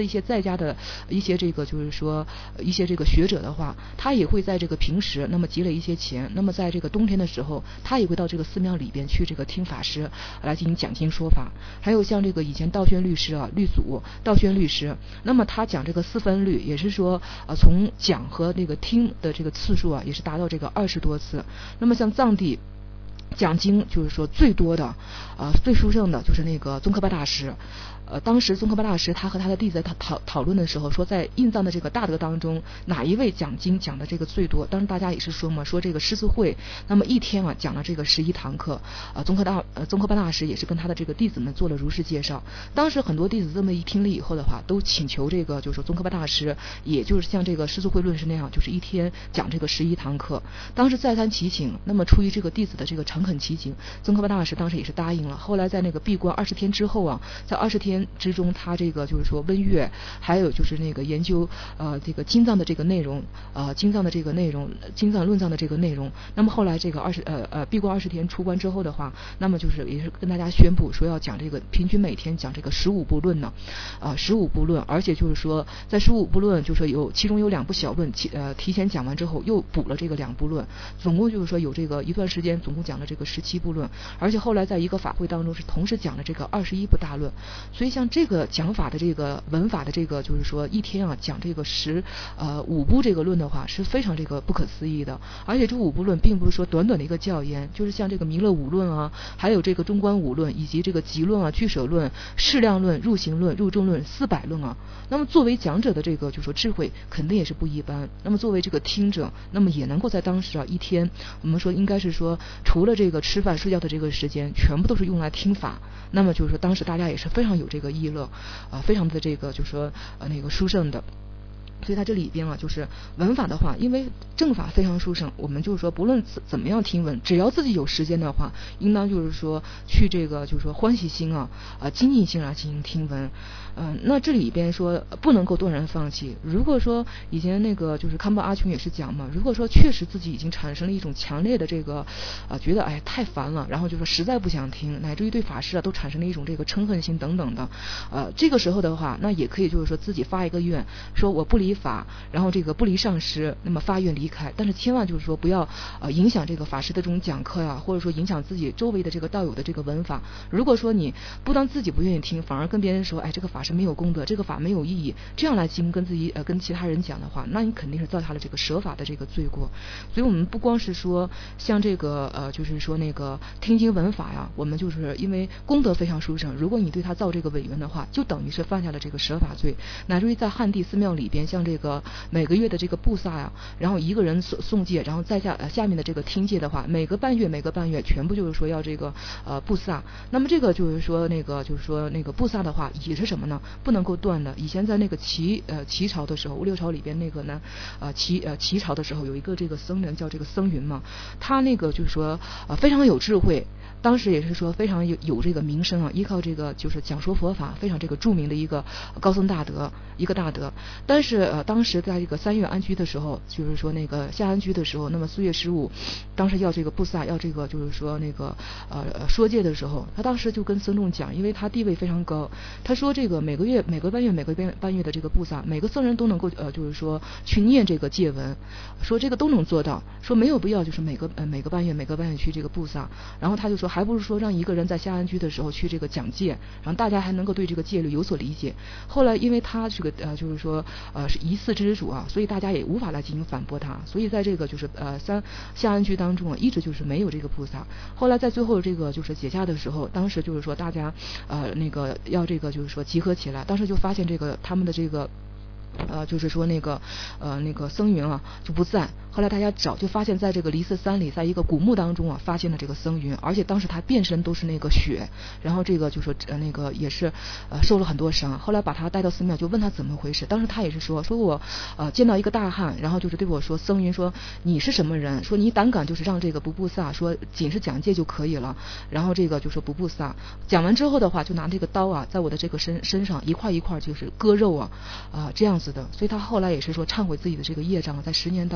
的一些在家的一些这个就是说一些这个学者的话，他也会在这个平时那么积累一些钱，那么在这个冬天的时候，他也会到这个寺庙里边去这个听法师来进行讲经说法。还有像这个以前道宣律师啊，律祖道宣律师，那么他讲这个四分律，也是说呃从讲和那个听的这个次数啊，也是达到这个二十多次。那么像藏地讲经就是说最多的呃最殊胜的就是那个宗喀巴大师。呃，当时宗喀巴大师他和他的弟子在讨讨讨论的时候，说在印藏的这个大德当中，哪一位讲经讲的这个最多？当时大家也是说嘛，说这个狮子会，那么一天啊讲了这个十一堂课。呃，宗喀大呃宗喀巴大师也是跟他的这个弟子们做了如实介绍。当时很多弟子这么一听了以后的话，都请求这个就是说宗喀巴大师，也就是像这个狮子会论师那样，就是一天讲这个十一堂课。当时再三祈请，那么出于这个弟子的这个诚恳祈请，宗喀巴大师当时也是答应了。后来在那个闭关二十天之后啊，在二十天之中，他这个就是说温阅，还有就是那个研究呃这个经藏的这个内容，呃经藏的这个内容，经藏论藏的这个内容。那么后来这个二十呃呃闭关二十天出关之后的话，那么就是也是跟大家宣布说要讲这个平均每天讲这个十五部论呢，啊十五部论，而且就是说在十五部论就是说有其中有两部小论，提呃提前讲完之后又补了这个两部论，总共就是说有这个一段时间总共讲了这个十七部论，而且后来在一个法会当中是同时讲了这个二十一部大论。所以像这个讲法的这个文法的这个就是说一天啊讲这个十呃五部这个论的话是非常这个不可思议的。而且这五部论并不是说短短的一个教言，就是像这个弥勒五论啊，还有这个中观五论，以及这个集论啊、俱舍论、适量论、入行论、入众论、四百论啊。那么作为讲者的这个就是说智慧肯定也是不一般。那么作为这个听者，那么也能够在当时啊一天，我们说应该是说除了这个吃饭睡觉的这个时间，全部都是用来听法。那么就是说当时大家也是非常有这个意乐啊、呃，非常的这个就是说呃那个殊胜的。所以它这里边啊，就是文法的话，因为正法非常殊胜，我们就是说不论怎么样听闻，只要自己有时间的话，应当就是说去这个就是说欢喜心啊啊精进心来进行听闻。嗯、呃，那这里边说不能够断然放弃。如果说以前那个就是堪布阿琼也是讲嘛，如果说确实自己已经产生了一种强烈的这个啊、呃、觉得哎太烦了，然后就说实在不想听，乃至于对法师啊都产生了一种这个嗔恨心等等的，呃这个时候的话，那也可以就是说自己发一个愿，说我不离法，然后这个不离上师，那么发愿离开。但是千万就是说不要呃影响这个法师的这种讲课呀，或者说影响自己周围的这个道友的这个文法。如果说你不当自己不愿意听，反而跟别人说哎这个法师没有功德，这个法没有意义，这样来进行跟自己呃跟其他人讲的话，那你肯定是造下了这个舍法的这个罪过。所以我们不光是说像这个呃就是说那个听经闻法呀，我们就是因为功德非常殊胜，如果你对他造这个违缘的话，就等于是犯下了这个舍法罪。乃至于在汉地寺庙里边，像这个每个月的这个布萨呀，然后一个人诵诵戒，然后在下、呃、下面的这个听戒的话，每个半月每个半月全部就是说要这个呃布萨。那么这个就是说那个就是说那个布萨的话也是什么呢？不能够断的。以前在那个齐呃齐朝的时候，五六朝里边那个呢呃齐呃齐朝的时候，有一个这个僧人叫这个僧云嘛，他那个就是说呃非常有智慧。当时也是说非常有有这个名声啊，依靠这个就是讲说佛法非常这个著名的一个高僧大德，一个大德。但是呃当时在这个三月安居的时候，就是说那个下安居的时候，那么四月十五，当时要这个布萨，要这个就是说那个呃说戒的时候，他当时就跟僧众讲，因为他地位非常高，他说这个每个月每个半月每个半月的这个布萨，每个僧人都能够呃就是说去念这个戒文，说这个都能做到，说没有必要就是每个呃每个半月每个半月去这个布萨。然后他就说还不如说让一个人在下安居的时候去这个讲戒，然后大家还能够对这个戒律有所理解。后来因为他这个呃就是说呃是一寺之主啊，所以大家也无法来进行反驳他，所以在这个就是呃三下安居当中啊，一直就是没有这个菩萨。后来在最后这个就是解夏的时候，当时就是说大家呃那个要这个就是说集合起来，当时就发现这个他们的这个呃，就是说那个呃那个僧云啊就不在。后来大家找就发现在这个离寺山里，在一个古墓当中啊发现了这个僧云，而且当时他遍身都是那个血，然后这个就说呃那个也是呃受了很多伤。后来把他带到寺庙，就问他怎么回事。当时他也是说说我呃见到一个大汉，然后就是对我说，僧云说你是什么人？说你胆敢就是让这个不布萨，说仅是讲戒就可以了。然后这个就说不布萨，讲完之后的话，就拿这个刀啊在我的这个身身上一块一块就是割肉啊啊、呃、这样子的。所以他后来也是说忏悔自己的这个业障，在十年当中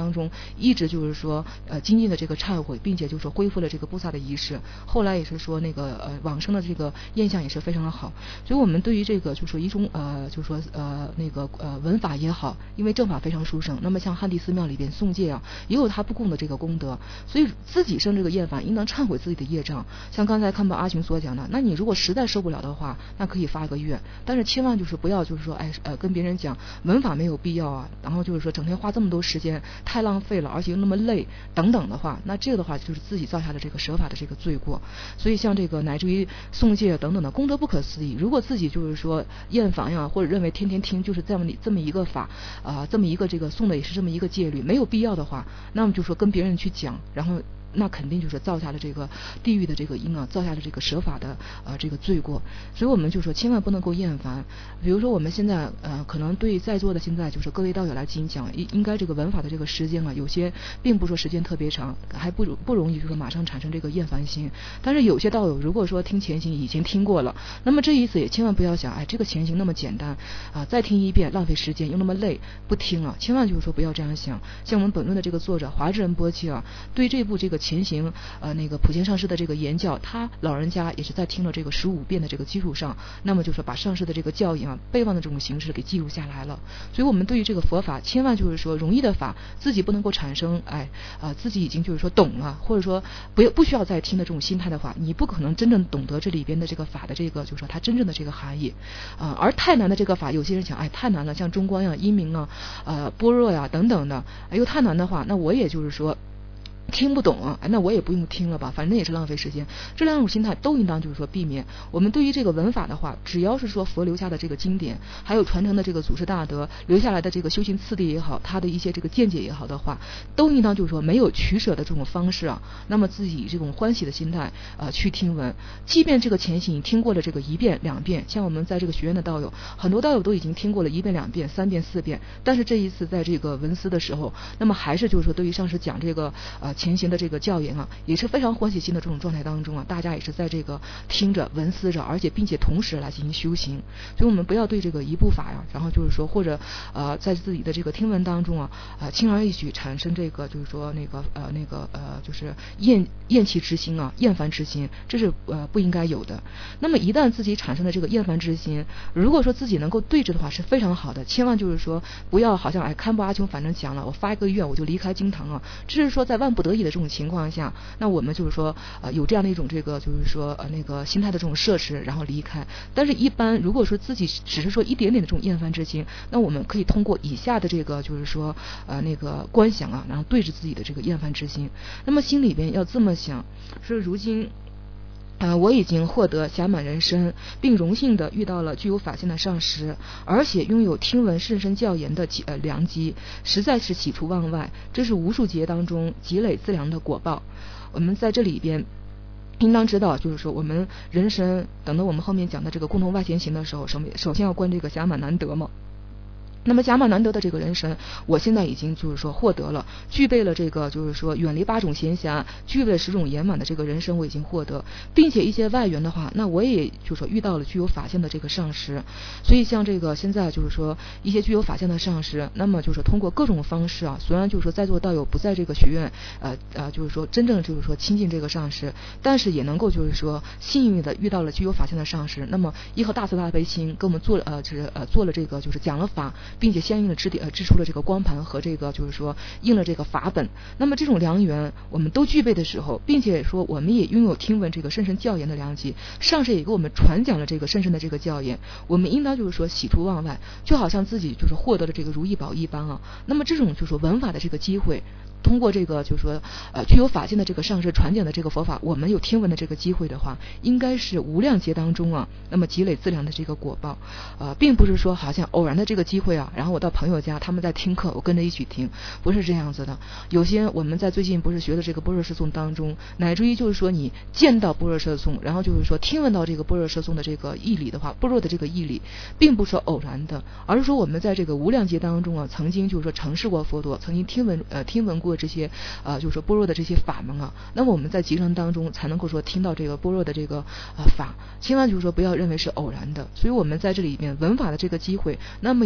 一直就是说呃精进的这个忏悔，并且就是说恢复了这个布萨的仪式，后来也是说那个呃往生的这个印象也是非常的好。所以我们对于这个就是说一种呃就是说呃那个呃文法也好，因为正法非常殊胜，那么像汉地寺庙里边诵戒啊，也有他不共的这个功德，所以自己生这个厌烦，应当忏悔自己的业障。像刚才看到阿雄所讲的，那你如果实在受不了的话，那可以发个愿，但是千万就是不要就是说哎呃跟别人讲文法没有必要啊，然后就是说整天花这么多时间太浪费了，而且又那么累等等的话，那这个的话就是自己造下的这个舍法的这个罪过。所以像这个乃至于诵戒等等的功德不可思议，如果自己就是说厌烦呀，或者认为天天听就是这么这么一个法啊、呃，这么一个这个诵的也是这么一个戒律，没有必要的话，那么就说跟别人去讲，然后那肯定就是造下了这个地狱的这个因啊，造下了这个舍法的呃这个罪过。所以我们就说千万不能够厌烦。比如说我们现在呃可能对在座的现在就是各位道友来进讲，应应该这个文法的这个时间啊，有些并不说时间特别长，还不不容易就是马上产生这个厌烦心。但是有些道友如果说听前行已经听过了，那么这一次也千万不要想哎这个前行那么简单啊、呃，再听一遍浪费时间又那么累不听了，千万就是说不要这样想。像我们本论的这个作者华智仁波切啊，对这部这个前行呃那个普贤上师的这个言教，他老人家也是在听了这个十五遍的这个基础上，那么就是把上师的这个教引啊备忘的这种形式给记录下来了。所以我们对于这个佛法千万就是说容易的法自己不能够产生哎啊、呃、自己已经就是说懂了，或者说不不需要再听的这种心态的话，你不可能真正懂得这里边的这个法的这个就是说它真正的这个含义啊、呃。而太难的这个法，有些人想哎太难了，像中观呀、阴明啊、呃般若呀等等的，哎呦太难的话，那我也就是说听不懂啊，那我也不用听了吧，反正也是浪费时间。这两种心态都应当就是说避免。我们对于这个文法的话，只要是说佛留下的这个经典，还有传承的这个祖师大德留下来的这个修行次第也好，他的一些这个见解也好的话，都应当就是说没有取舍的这种方式啊，那么自己以这种欢喜的心态呃去听闻。即便这个前行听过了这个一遍两遍，像我们在这个学院的道友，很多道友都已经听过了一遍两遍三遍四遍，但是这一次在这个闻思的时候，那么还是就是说对于上师讲这个呃前行的这个教言啊，也是非常欢喜心的这种状态当中啊，大家也是在这个听着闻思着，而且并且同时来进行修行。所以我们不要对这个一部法呀，然后就是说或者呃在自己的这个听闻当中啊，呃轻而易举产生这个就是说那个呃那个呃就是厌厌弃之心啊，厌烦之心，这是呃不应该有的。那么一旦自己产生的这个厌烦之心，如果说自己能够对治的话是非常好的，千万就是说不要好像哎堪布阿琼反正讲了，我发一个愿我就离开经堂啊，这是说在万不得已的这种情况下，那我们就是说呃有这样的一种这个就是说呃那个心态的这种摄持，然后离开。但是一般如果说自己只是说一点点的这种厌烦之心，那我们可以通过以下的这个就是说呃那个观想啊，然后对着自己的这个厌烦之心，那么心里边要这么想，说如今呃，我已经获得暇满人身，并荣幸的遇到了具有法性的上师，而且拥有听闻甚深教言的呃良机，实在是喜出望外。这是无数劫当中积累自良的果报。我们在这里边应当知道，就是说我们人身，等到我们后面讲的这个共同外显行的时候，首首先要观这个暇满难得嘛。那么暇满难得的这个人身，我现在已经就是说获得了，具备了这个就是说远离八种闲暇，具备了十种圆满的这个人身，我已经获得，并且一些外缘的话，那我也就是说遇到了具有法性的这个上师。所以像这个现在就是说一些具有法性的上师，那么就是通过各种方式啊，虽然就是说在座道友不在这个学院呃呃就是说真正就是说亲近这个上师，但是也能够就是说幸运的遇到了具有法性的上师，那么依和大慈大悲心跟我们做了呃就是呃做了这个就是讲了法，并且相应的制定呃制出了这个光盘和这个就是说印了这个法本。那么这种良缘我们都具备的时候，并且说我们也拥有听闻这个甚深教言的良机，上师也给我们传讲了这个甚深的这个教言，我们应当就是说喜出望外，就好像自己就是获得了这个如意宝一般啊。那么这种就是说闻法的这个机会，通过这个就是说呃具有法性的这个上师传讲的这个佛法，我们有听闻的这个机会的话，应该是无量劫当中啊，那么积累自良的这个果报，呃，并不是说好像偶然的这个机会啊，然后我到朋友家他们在听课，我跟着一起听，不是这样子的。有些我们在最近不是学的这个般若摄诵当中，乃至于就是说你见到般若摄诵，然后就是说听闻到这个般若摄诵的这个义理的话，般若的这个义理，并不是偶然的，而是说我们在这个无量劫当中啊，曾经就是说承事过佛陀，曾经听闻呃听闻过这些呃就是说般若的这些法门啊，那么我们在劫生当中才能够说听到这个般若的这个呃法，千万就是说不要认为是偶然的。所以我们在这里面闻法的这个机会，那么也是说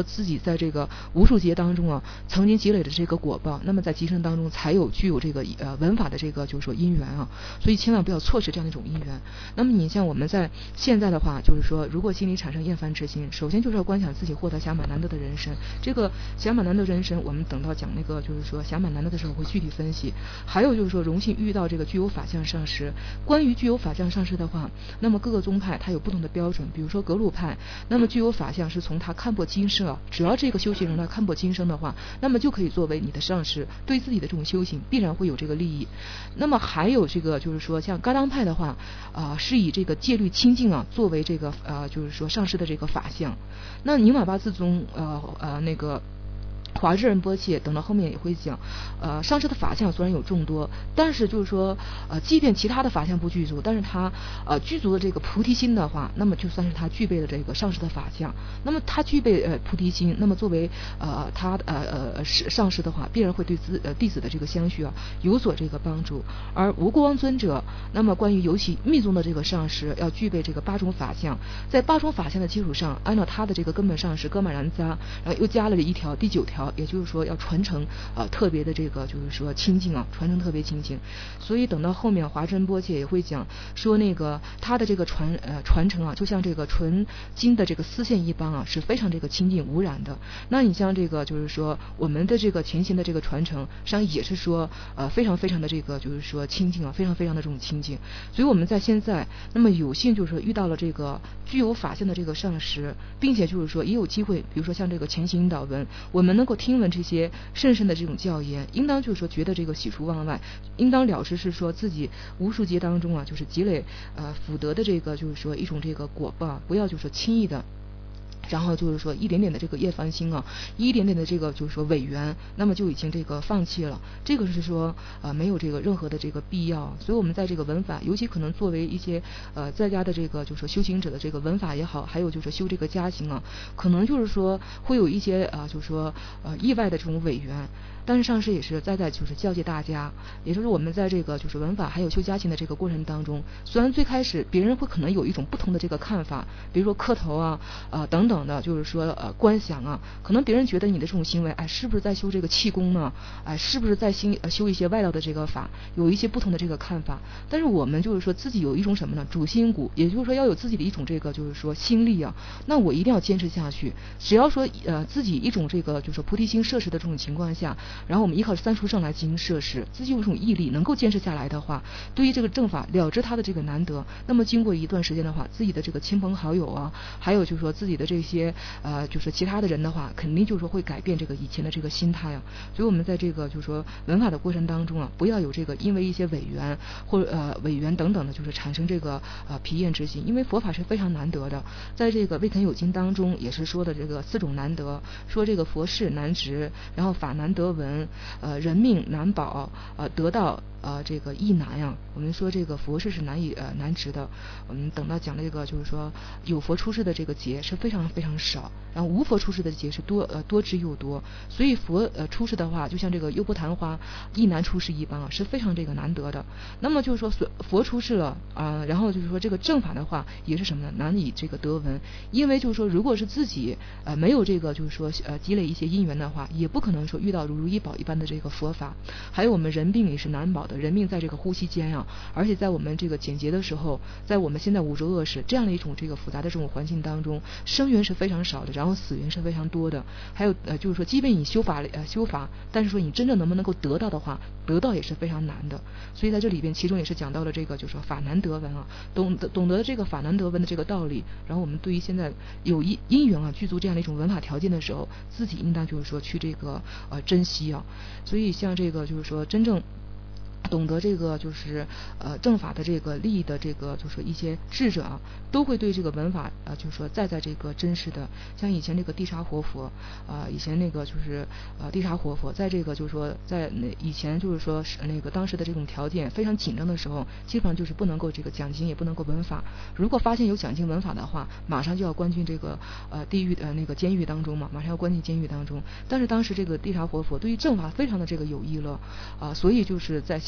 说自己在这个无数劫当中啊，曾经积累的这个果报，那么在今生当中才有具有这个呃文法的这个就是说因缘啊，所以千万不要错失这样的一种因缘。那么你像我们在现在的话，就是说如果心里产生厌烦之心，首先就是要观想自己获得暇满难得的人生。这个暇满难得人生，我们等到讲那个就是说暇满难得的时候会具体分析。还有就是说荣幸遇到这个具有法相上师。关于具有法相上师的话，那么各个宗派它有不同的标准，比如说格鲁派，那么具有法相是从他看破今生啊，只要这个修行人他看破今生的话，那么就可以作为你的上师，对自己的这种修行必然会有这个利益。那么还有这个就是说像噶当派的话啊、呃，是以这个戒律清净啊作为这个呃就是说上师的这个法相。那宁玛巴自宗呃呃那个华智仁波切等到后面也会讲，呃，上师的法相虽然有众多，但是就是说，呃，即便其他的法相不具足，但是他呃具足的这个菩提心的话，那么就算是他具备了这个上师的法相。那么他具备呃菩提心，那么作为呃他呃呃上师的话，必然会对自呃弟子的这个相续啊有所这个帮助。而无国王尊者，那么关于尤其密宗的这个上师要具备这个八种法相，在八种法相的基础上，按照他的这个根本上师哥玛然扎，然后又加了一条第九条。也就是说要传承呃特别的这个就是说清净啊，传承特别清净。所以等到后面华真波切也会讲说，那个他的这个传呃传承啊，就像这个纯金的这个丝线一般啊，是非常这个清净无染的。那你像这个就是说我们的这个前行的这个传承，实际上也是说呃非常非常的这个就是说清净啊，非常非常的这种清净。所以我们在现在那么有幸就是说遇到了这个具有法性的这个上师，并且就是说也有机会，比如说像这个前行引导文，我们能够听闻这些甚深的这种教言，应当就是说觉得这个喜出望外，应当了知是说自己无数劫当中啊，就是积累呃福德的这个就是说一种这个果报，不要就是说轻易的。然后就是说一点点的这个业烦心啊，一点点的这个就是说违缘，那么就已经这个放弃了，这个是说呃没有这个任何的这个必要。所以我们在这个文法，尤其可能作为一些呃在家的这个就是说修行者的这个文法也好，还有就是修这个家行啊，可能就是说会有一些啊、呃、就是说呃意外的这种违缘。但是上师也是在在就是教诫大家，也就是我们在这个就是文法还有修家行的这个过程当中，虽然最开始别人会可能有一种不同的这个看法，比如说磕头啊呃等等的，就是说呃观想啊，可能别人觉得你的这种行为，哎是不是在修这个气功呢？哎是不是在修呃修一些外道的这个法？有一些不同的这个看法。但是我们就是说自己有一种什么呢？主心骨，也就是说要有自己的一种这个就是说心力啊。那我一定要坚持下去。只要说呃自己一种这个就是说菩提心摄持的这种情况下。然后我们依靠三出圣来进行摄持，自己有一种毅力能够坚持下来的话，对于这个正法了知它的这个难得，那么经过一段时间的话，自己的这个亲朋好友啊，还有就是说自己的这些呃就是其他的人的话，肯定就是说会改变这个以前的这个心态啊。所以我们在这个就是说文法的过程当中啊，不要有这个因为一些违缘或者呃违缘等等的，就是产生这个呃疲厌之心。因为佛法是非常难得的，在这个《未肯有经》当中也是说的这个四种难得，说这个佛事难值，然后法难得闻。呃，人命难保，呃，得到呃这个亦难呀。我们说这个佛事是难以呃难值的。我们等到讲这个就是说有佛出世的这个劫是非常非常少，然后无佛出世的劫是多呃多之又多。所以佛呃出世的话，就像这个优波昙花亦难出世一般啊，是非常这个难得的。那么就是说佛出世了啊、呃，然后就是说这个正法的话也是什么呢？难以这个得闻，因为就是说如果是自己呃没有这个就是说呃积累一些因缘的话，也不可能说遇到如如医宝一般的这个佛法。还有我们人病也是难保的，人命在这个呼吸间啊，而且在我们这个简洁的时候，在我们现在五浊恶世这样的一种这个复杂的这种环境当中，生源是非常少的，然后死源是非常多的。还有呃就是说即便你修法呃修法，但是说你真正能不能够得到的话，得到也是非常难的。所以在这里边其中也是讲到了这个就是说法难得闻啊，懂得懂得这个法难得闻的这个道理，然后我们对于现在有因因缘啊具足这样的一种文法条件的时候，自己应当就是说去这个呃珍惜啊。所以像这个就是说真正懂得这个就是呃正法的这个利益的这个就是说一些智者啊，都会对这个文法呃就是说再在这个真实的，像以前这个地沙活佛啊、呃，以前那个就是呃地沙活佛，在这个就是说在那以前就是说是那个当时的这种条件非常紧张的时候，基本上就是不能够这个讲经，也不能够闻法。如果发现有讲经闻法的话，马上就要关进这个呃地狱呃那个监狱当中嘛，马上要关进监狱当中。但是当时这个地沙活佛对于正法非常的这个有益了啊、呃，所以就是在想。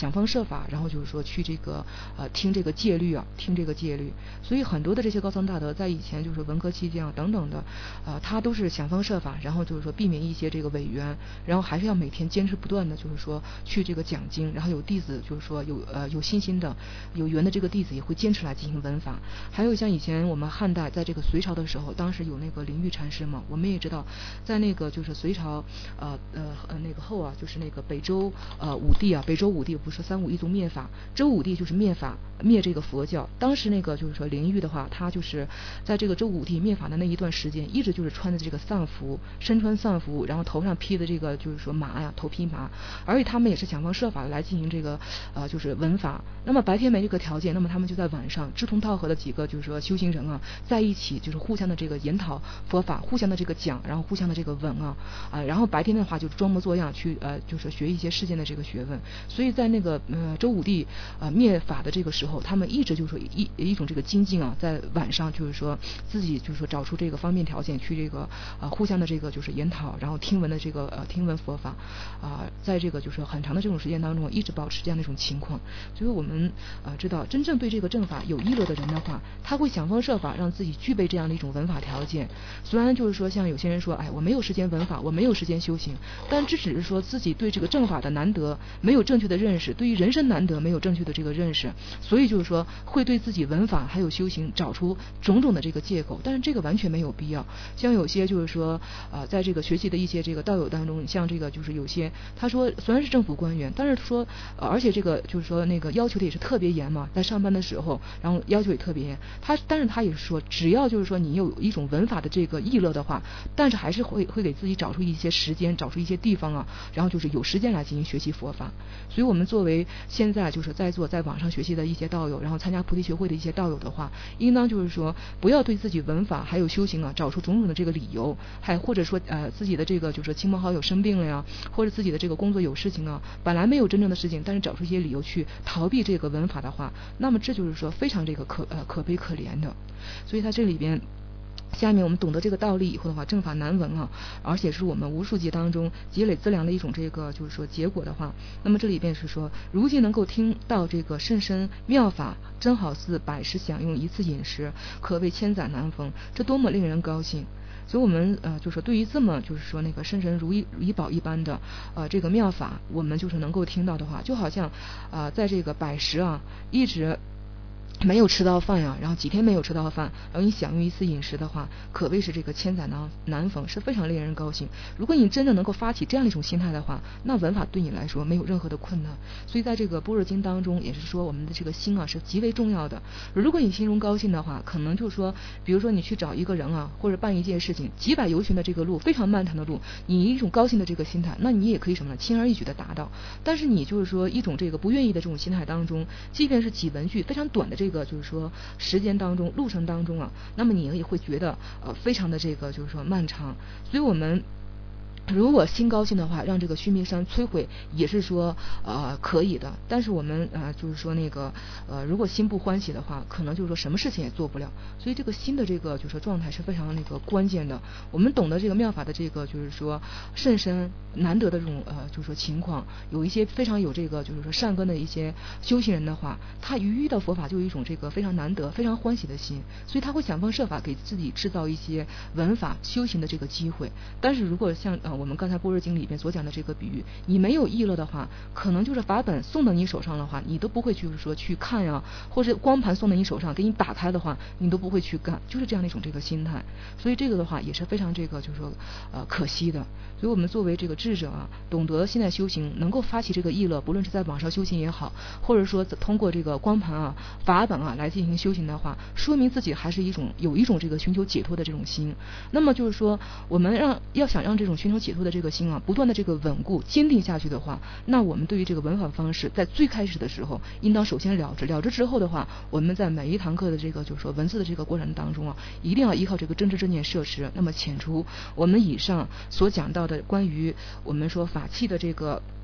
想方设法，然后就是说去这个呃听这个戒律啊，听这个戒律。所以很多的这些高僧大德在以前就是文革期间啊等等的，呃，他都是想方设法，然后就是说避免一些这个违缘，然后还是要每天坚持不断的，就是说去这个讲经，然后有弟子就是说有呃有信心的、有缘的这个弟子也会坚持来进行闻法。还有像以前我们汉代在这个隋朝的时候，当时有那个灵玉禅师嘛，我们也知道，在那个就是隋朝呃呃呃那个后啊，就是那个北周呃武帝啊，北周武帝不是三武一族灭法，周武帝就是灭法灭这个佛教。当时那个就是说灵玉的话，他就是在这个周武帝灭法的那一段时间，一直就是穿的这个丧服，身穿丧服，然后头上披的这个就是说麻呀，头披麻，而且他们也是想方设法来进行这个呃就是闻法。那么白天没这个条件，那么他们就在晚上志同道合的几个就是说修行人啊，在一起就是互相的这个研讨佛法，互相的这个讲，然后互相的这个闻啊啊、呃，然后白天的话就装模作样去呃就是学一些世间的这个学问。所以在那个呃周武帝呃灭法的这个时候，他们一直就是说一一种这个精进啊，在晚上就是说自己就是说找出这个方便条件去这个呃互相的这个就是研讨，然后听闻的这个呃听闻佛法啊、呃，在这个就是很长的这种时间当中一直保持这样的一种情况。所以我们呃知道，真正对这个正法有意乐的人的话，他会想方设法让自己具备这样的一种闻法条件。虽然就是说像有些人说，哎，我没有时间闻法，我没有时间修行，但这只是说自己对这个正法的难得没有正确的认识，对于人生难得没有正确的这个认识，所以就是说会对自己闻法还有修行找出种种的这个借口，但是这个完全没有必要。像有些就是说呃在这个学习的一些这个道友当中，像这个就是有些他说虽然是政府官员，但是说、呃、而且这个就是说那个要求的也是特别严嘛，在上班的时候然后要求也特别严，他但是他也是说只要就是说你有一种闻法的这个意乐的话，但是还是会会给自己找出一些时间，找出一些地方啊，然后就是有时间来进行学习佛法。所以我们作为现在就是在座在网上学习的一些道友，然后参加菩提学会的一些道友的话，应当就是说不要对自己闻法还有修行啊找出种种的这个理由，还或者说呃自己的这个就是说亲朋好友生病了呀，或者自己的这个工作有事情啊，本来没有真正的事情，但是找出一些理由去逃避这个闻法的话，那么这就是说非常这个可呃可悲可怜的。所以他这里边下面我们懂得这个道理以后的话，正法难闻啊，而且是我们无数劫当中积累资粮的一种这个就是说结果的话，那么这里边是说如今能够听到这个甚深妙法，真好似百时享用一次饮食，可谓千载难逢，这多么令人高兴。所以我们呃就是说对于这么就是说那个深深如意如意宝一般的呃这个妙法，我们就是能够听到的话，就好像呃在这个百时啊一直没有吃到饭呀、啊，然后几天没有吃到饭，然后你享用一次饮食的话，可谓是这个千载难难逢，是非常令人高兴。如果你真正能够发起这样的一种心态的话，那闻法对你来说没有任何的困难。所以在这个般若经当中也是说，我们的这个心啊是极为重要的。如果你心中高兴的话，可能就是说比如说你去找一个人啊，或者办一件事情，几百由旬的这个路，非常漫长的路，你一种高兴的这个心态，那你也可以什么呢，轻而易举的达到。但是你就是说一种这个不愿意的这种心态当中，即便是几文句非常短的这个就是说时间当中路程当中啊，那么你也会觉得呃非常的这个就是说漫长。所以我们如果心高兴的话，让这个须弥山摧毁也是说呃可以的，但是我们呃就是说那个呃如果心不欢喜的话，可能就是说什么事情也做不了。所以这个心的这个就是说状态是非常那个关键的。我们懂得这个妙法的这个就是说甚深难得的这种呃就是说情况，有一些非常有这个就是说善根的一些修行人的话，他一遇到佛法就有一种这个非常难得非常欢喜的心，所以他会想方设法给自己制造一些闻法修行的这个机会。但是如果像呃我们刚才般若经里边所讲的这个比喻，你没有意乐的话，可能就是法本送到你手上的话，你都不会就是说去看呀，或者光盘送到你手上给你打开的话，你都不会去干，就是这样的一种这个心态。所以这个的话也是非常这个就是说呃可惜的。所以我们作为这个智者啊，懂得现在修行能够发起这个意乐，不论是在网上修行也好，或者说通过这个光盘啊法本啊来进行修行的话，说明自己还是一种有一种这个寻求解脱的这种心。那么就是说我们让要想让这种寻求解脱的这个心啊不断的这个稳固坚定下去的话，那我们对于这个闻法方式在最开始的时候应当首先了知，了知之后的话，我们在每一堂课的这个就是说文字的这个过程当中啊，一定要依靠这个真知正念摄持，那么遣除我们以上所讲到的关于我们说法器的这个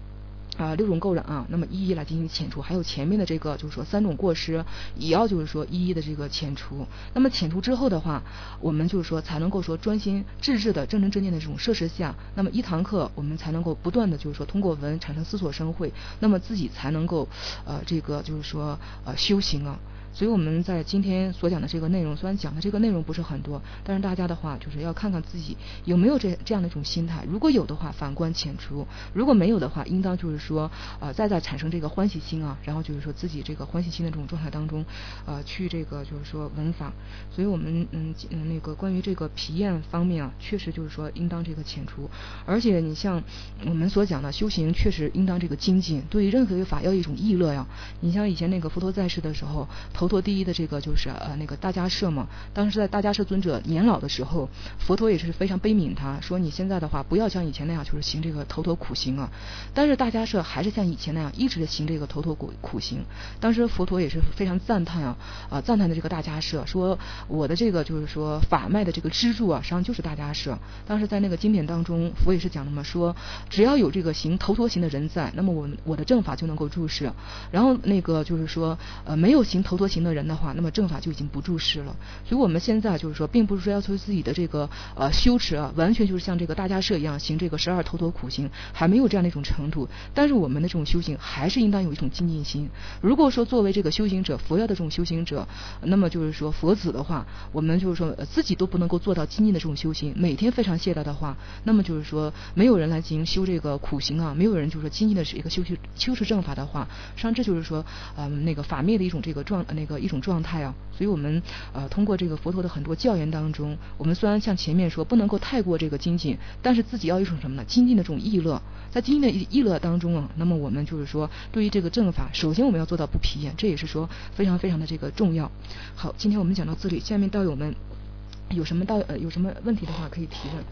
啊、呃，六种垢染啊，那么一一来进行遣除，还有前面的这个就是说三种过失，也要就是说一一的这个遣除。那么遣除之后的话，我们就是说才能够说专心致志的正真正念的这种摄持下，那么一堂课我们才能够不断的就是说通过文产生思索生慧，那么自己才能够呃这个就是说呃修行啊。所以我们在今天所讲的这个内容，虽然讲的这个内容不是很多，但是大家的话就是要看看自己有没有这这样的一种心态，如果有的话反观遣除，如果没有的话应当就是说呃再再产生这个欢喜心啊，然后就是说自己这个欢喜心的这种状态当中呃去这个就是说闻法。所以我们嗯嗯那个关于这个疲厌方面啊，确实就是说应当这个遣除。而且你像我们所讲的修行确实应当这个精进，对于任何一个法要一种意乐呀。你像以前那个佛陀在世的时候，头陀第一的这个就是呃那个大迦摄嘛，当时在大迦摄尊者年老的时候，佛陀也是非常悲悯他，说你现在的话不要像以前那样就是行这个头陀苦行啊。但是大迦摄还是像以前那样一直行这个头陀苦苦行。当时佛陀也是非常赞叹啊啊、呃、赞叹的这个大迦摄，说我的这个就是说法脉的这个支柱啊，实际上就是大迦摄。当时在那个经典当中，佛也是讲的嘛，说只要有这个行头陀行的人在，那么我我的正法就能够注释。然后那个就是说呃没有行头陀行的人的话，那么正法就已经不注释了。所以我们现在就是说并不是说要求自己的这个呃修持啊完全就是像这个大迦摄一样行这个十二头陀苦行，还没有这样的一种程度，但是我们的这种修行还是应当有一种精进心。如果说作为这个修行者，佛教的这种修行者，那么就是说佛子的话，我们就是说、呃、自己都不能够做到精进的这种修行，每天非常懈怠的话，那么就是说没有人来进行修这个苦行啊，没有人就是说精进的是一个修持修持正法的话，实际上这就是说呃那个法灭的一种这个状那个一种状态啊。所以我们呃通过这个佛陀的很多教言当中，我们虽然像前面说不能够太过这个精进，但是自己要有一种什么呢？精进的这种意乐，在精进的意乐当中啊，那么我们就是说对于这个正法，首先我们要做到不疲厌，这也是说非常非常的这个重要。好，今天我们讲到这里，下面道友们有什么道呃有什么问题的话可以提问。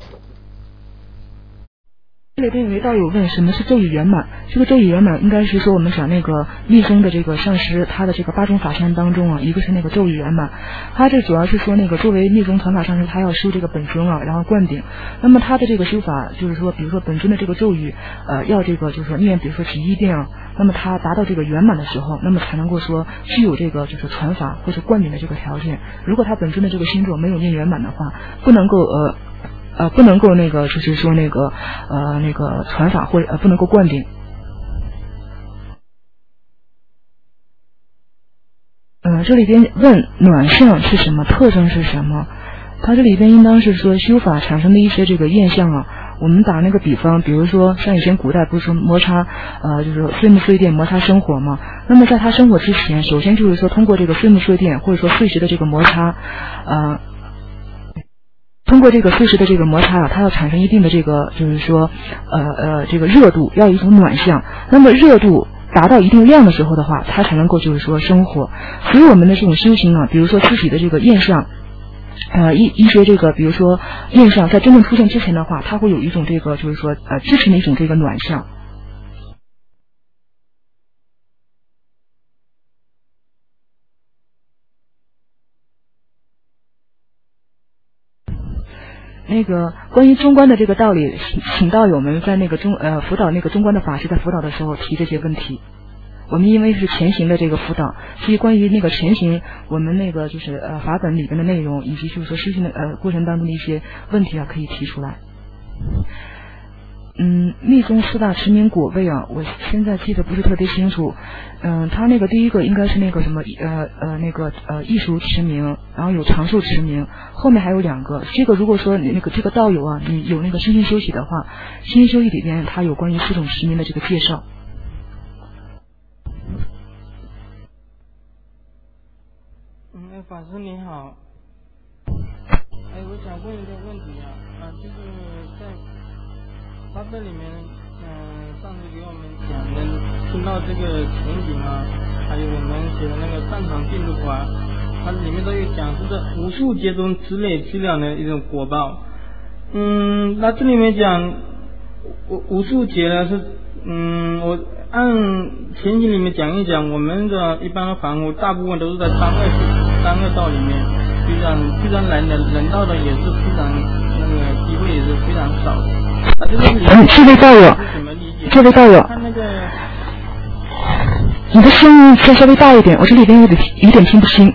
这里边有位道友问什么是咒语圆满，这个咒语圆满应该是说我们讲那个密宗的这个上师他的这个八种法身当中啊，一个是那个咒语圆满，他这主要是说那个作为密宗传法上师他要修这个本尊啊，然后灌顶，那么他的这个修法就是说比如说本尊的这个咒语呃要这个就是说念比如说几亿遍啊，那么他达到这个圆满的时候，那么才能够说具有这个就是传法或者灌顶的这个条件。如果他本尊的这个心咒没有念圆满的话，不能够呃呃，不能够那个，就是说那个，呃，那个传法或者呃，不能够灌顶。呃，这里边问暖相是什么，特征是什么？它这里边应当是说修法产生的一些这个现象啊。我们打那个比方，比如说像以前古代不是说摩擦，呃，就是碎木碎电摩擦生火嘛。那么在他生火之前，首先就是说通过这个碎木碎电或者说碎石的这个摩擦，呃。通过这个碎石的这个摩擦啊，它要产生一定的这个就是说呃呃这个热度，要有一种暖相。那么热度达到一定量的时候的话，它才能够就是说生火。所以我们的这种修行啊，比如说自己的这个厌相，呃一一些这个比如说厌相在真正出现之前的话，它会有一种这个就是说呃支持的一种这个暖相。那个关于中观的这个道理，请道友们在那个中呃辅导那个中观的法师在辅导的时候提这些问题。我们因为是前行的这个辅导，所以关于那个前行，我们那个就是呃法本里边的内容，以及就是说修行的呃过程当中的一些问题啊，可以提出来。嗯，密宗四大持名果位啊，我现在记得不是特别清楚。嗯，他那个第一个应该是那个什么呃呃那个呃艺术持名，然后有长寿持名，后面还有两个。这个如果说你那个这个道友啊，你有那个心性修习的话，心性修习里边它有关于四种持名的这个介绍。 嗯，法师你好。哎，我想问一个问题啊，啊，就是在法本里面，嗯、呃，上次给我们讲的，听到这个前景啊，还有我们写的那个战场进入法，它里面都有讲述的无数劫中之内资料的一种果报。嗯，那这里面讲无无数劫呢是，嗯，我按前景里面讲一讲，我们的一般的凡夫大部分都是在三恶三恶道里面，虽然虽然人的人道的也是非常那个机会也是非常少的。啊，这个嗯，这位道友， 解。 这位道友， 看那个， 你的声音再稍微大一点，我这里边有点有点听不清。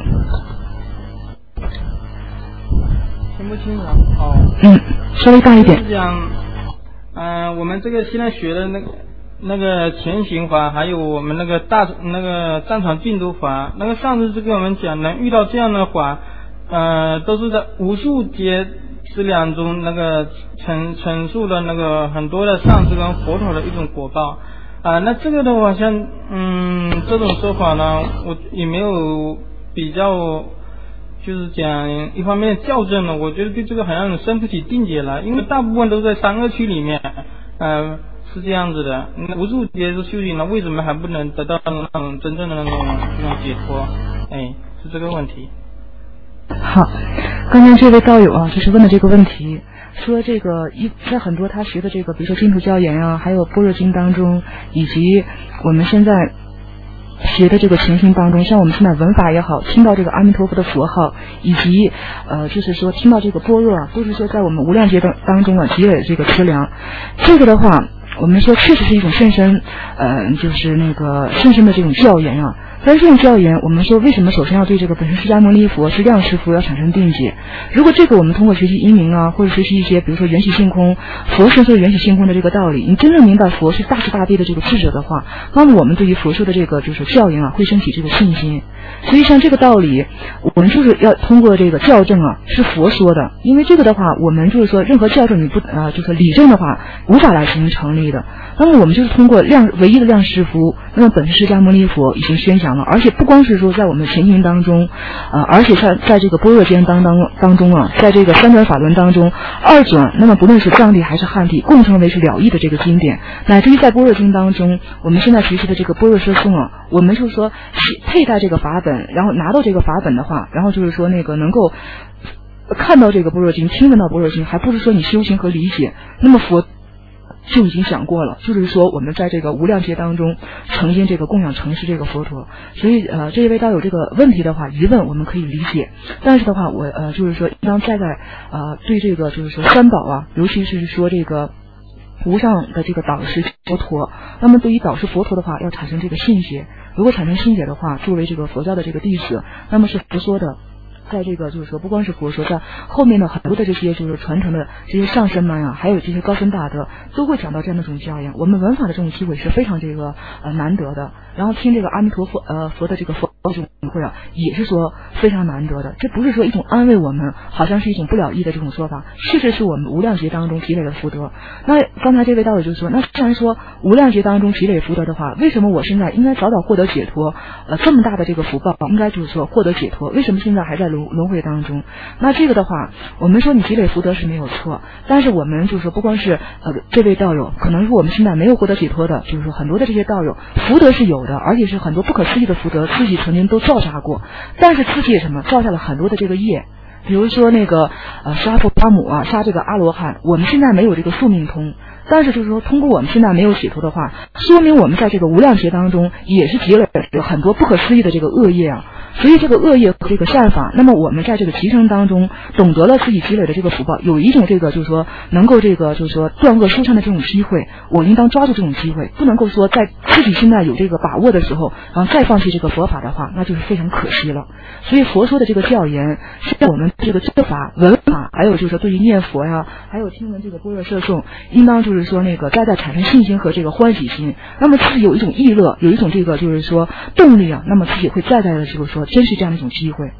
听不清了。哦。 嗯，稍微大一点。 就是讲，嗯、呃，我们这个现在学的那个那个前行法，还有我们那个大那个战场病毒法，那个上次是跟我们讲，能遇到这样的法，呃，都是在无数劫资粮中那个陈陈述了那个很多的上师跟佛陀的一种果报。啊、呃，那这个的话，像嗯这种说法呢，我也没有比较。就是讲一方面校正了，我觉得对这个好像生不起定解来，因为大部分都在三恶区里面，呃，是这样子的。无数劫是修行了，为什么还不能得到那种真正的那种这种解脱？哎，是这个问题。 好，刚才这位道友啊，就是问的这个问题，说这个一在很多他学的这个，比如说净土教研啊，还有般若经当中，以及我们现在学的这个情形当中，像我们现在文法也好，听到这个阿弥陀佛的佛号，以及呃，就是说听到这个般若啊，都是说在我们无量劫当当中啊积累这个资粮。这个的话，我们说确实是一种甚深，呃，就是那个甚深的这种教言啊。但是这种教言，我们说为什么首先要对这个本身释迦牟尼佛是量师佛要产生定解？如果这个我们通过学习因明啊，或者学习一些比如说缘起性空，佛说说缘起性空的这个道理，你真正明白佛是大慈大悲的这个智者的话，那么我们对于佛说的这个就是教言啊，会升起这个信心。所以像这个道理，我们就是要通过这个校正啊，是佛说的，因为这个的话，我们就是说任何校正你不啊、呃，就是理证的话，无法来进行成立的。那么我们就是通过量唯一的量师佛，那么本师释迦牟尼佛已经宣讲了，而且不光是说在我们前行当中，呃，而且在在这个般若经当当当中啊，在这个三转法轮当中，二转，那么不论是藏地还是汉地，共称为是了义的这个经典，乃至于在般若经当中，我们现在学习的这个般若摄诵啊，我们就是说佩戴这个法本，然后拿到这个法本的话，然后就是说那个能够看到这个般若经，听闻到般若经，还不是说你修行和理解，那么佛就已经讲过了，就是说我们在这个无量劫当中曾经这个供养承事这个佛陀，所以呃这一位道友这个问题的话疑问我们可以理解，但是的话我呃就是说应当再在呃对这个就是说三宝啊，尤其是说这个无上的这个导师佛陀，那么对于导师佛陀的话要产生这个信解，如果产生信解的话，作为这个佛教的这个弟子，那么是佛说的。在这个就是说不光是佛说，在后面的很多的这些就是传承的这些上身们呀、啊，还有这些高僧大德都会讲到这样的一种教言。我们文法的这种机会是非常这个呃难得的，然后听这个阿弥陀佛呃佛的这个佛这种会啊，也是说非常难得的。这不是说一种安慰我们，好像是一种不了义的这种说法，确实是我们无量劫当中积累的福德。那刚才这位道友就说，那既然说无量劫当中积累福德的话，为什么我现在应该早早获得解脱？呃，这么大的这个福报，应该就是说获得解脱，为什么现在还在轮轮回当中？那这个的话，我们说你积累福德是没有错，但是我们就是说不光是呃这位道友，可能是我们现在没有获得解脱的，就是说很多的这些道友福德是有的，而且是很多不可思议的福德，自己曾经都造下过，但是自己也什么造下了很多的这个业。比如说那个呃杀父杀母啊，杀这个阿罗汉，我们现在没有这个宿命通，但是就是说通过我们现在没有解脱的话，说明我们在这个无量劫当中也是积累了很多不可思议的这个恶业啊。所以这个恶业和这个善法，那么我们在这个提升当中懂得了自己积累的这个福报，有一种这个就是说能够这个就是说断恶修善的这种机会，我应当抓住这种机会，不能够说在自己现在有这个把握的时候，然后再放弃这个佛法的话，那就是非常可惜了。所以佛说的这个教言，是让我们这个正法、文法，还有就是说对于念佛呀，还有听闻这个般若摄诵，应当就是说那个再再产生信心和这个欢喜心，那么自己有一种意乐，有一种这个就是说动力啊，那么自己会再再的就是说珍惜这样的一种机会。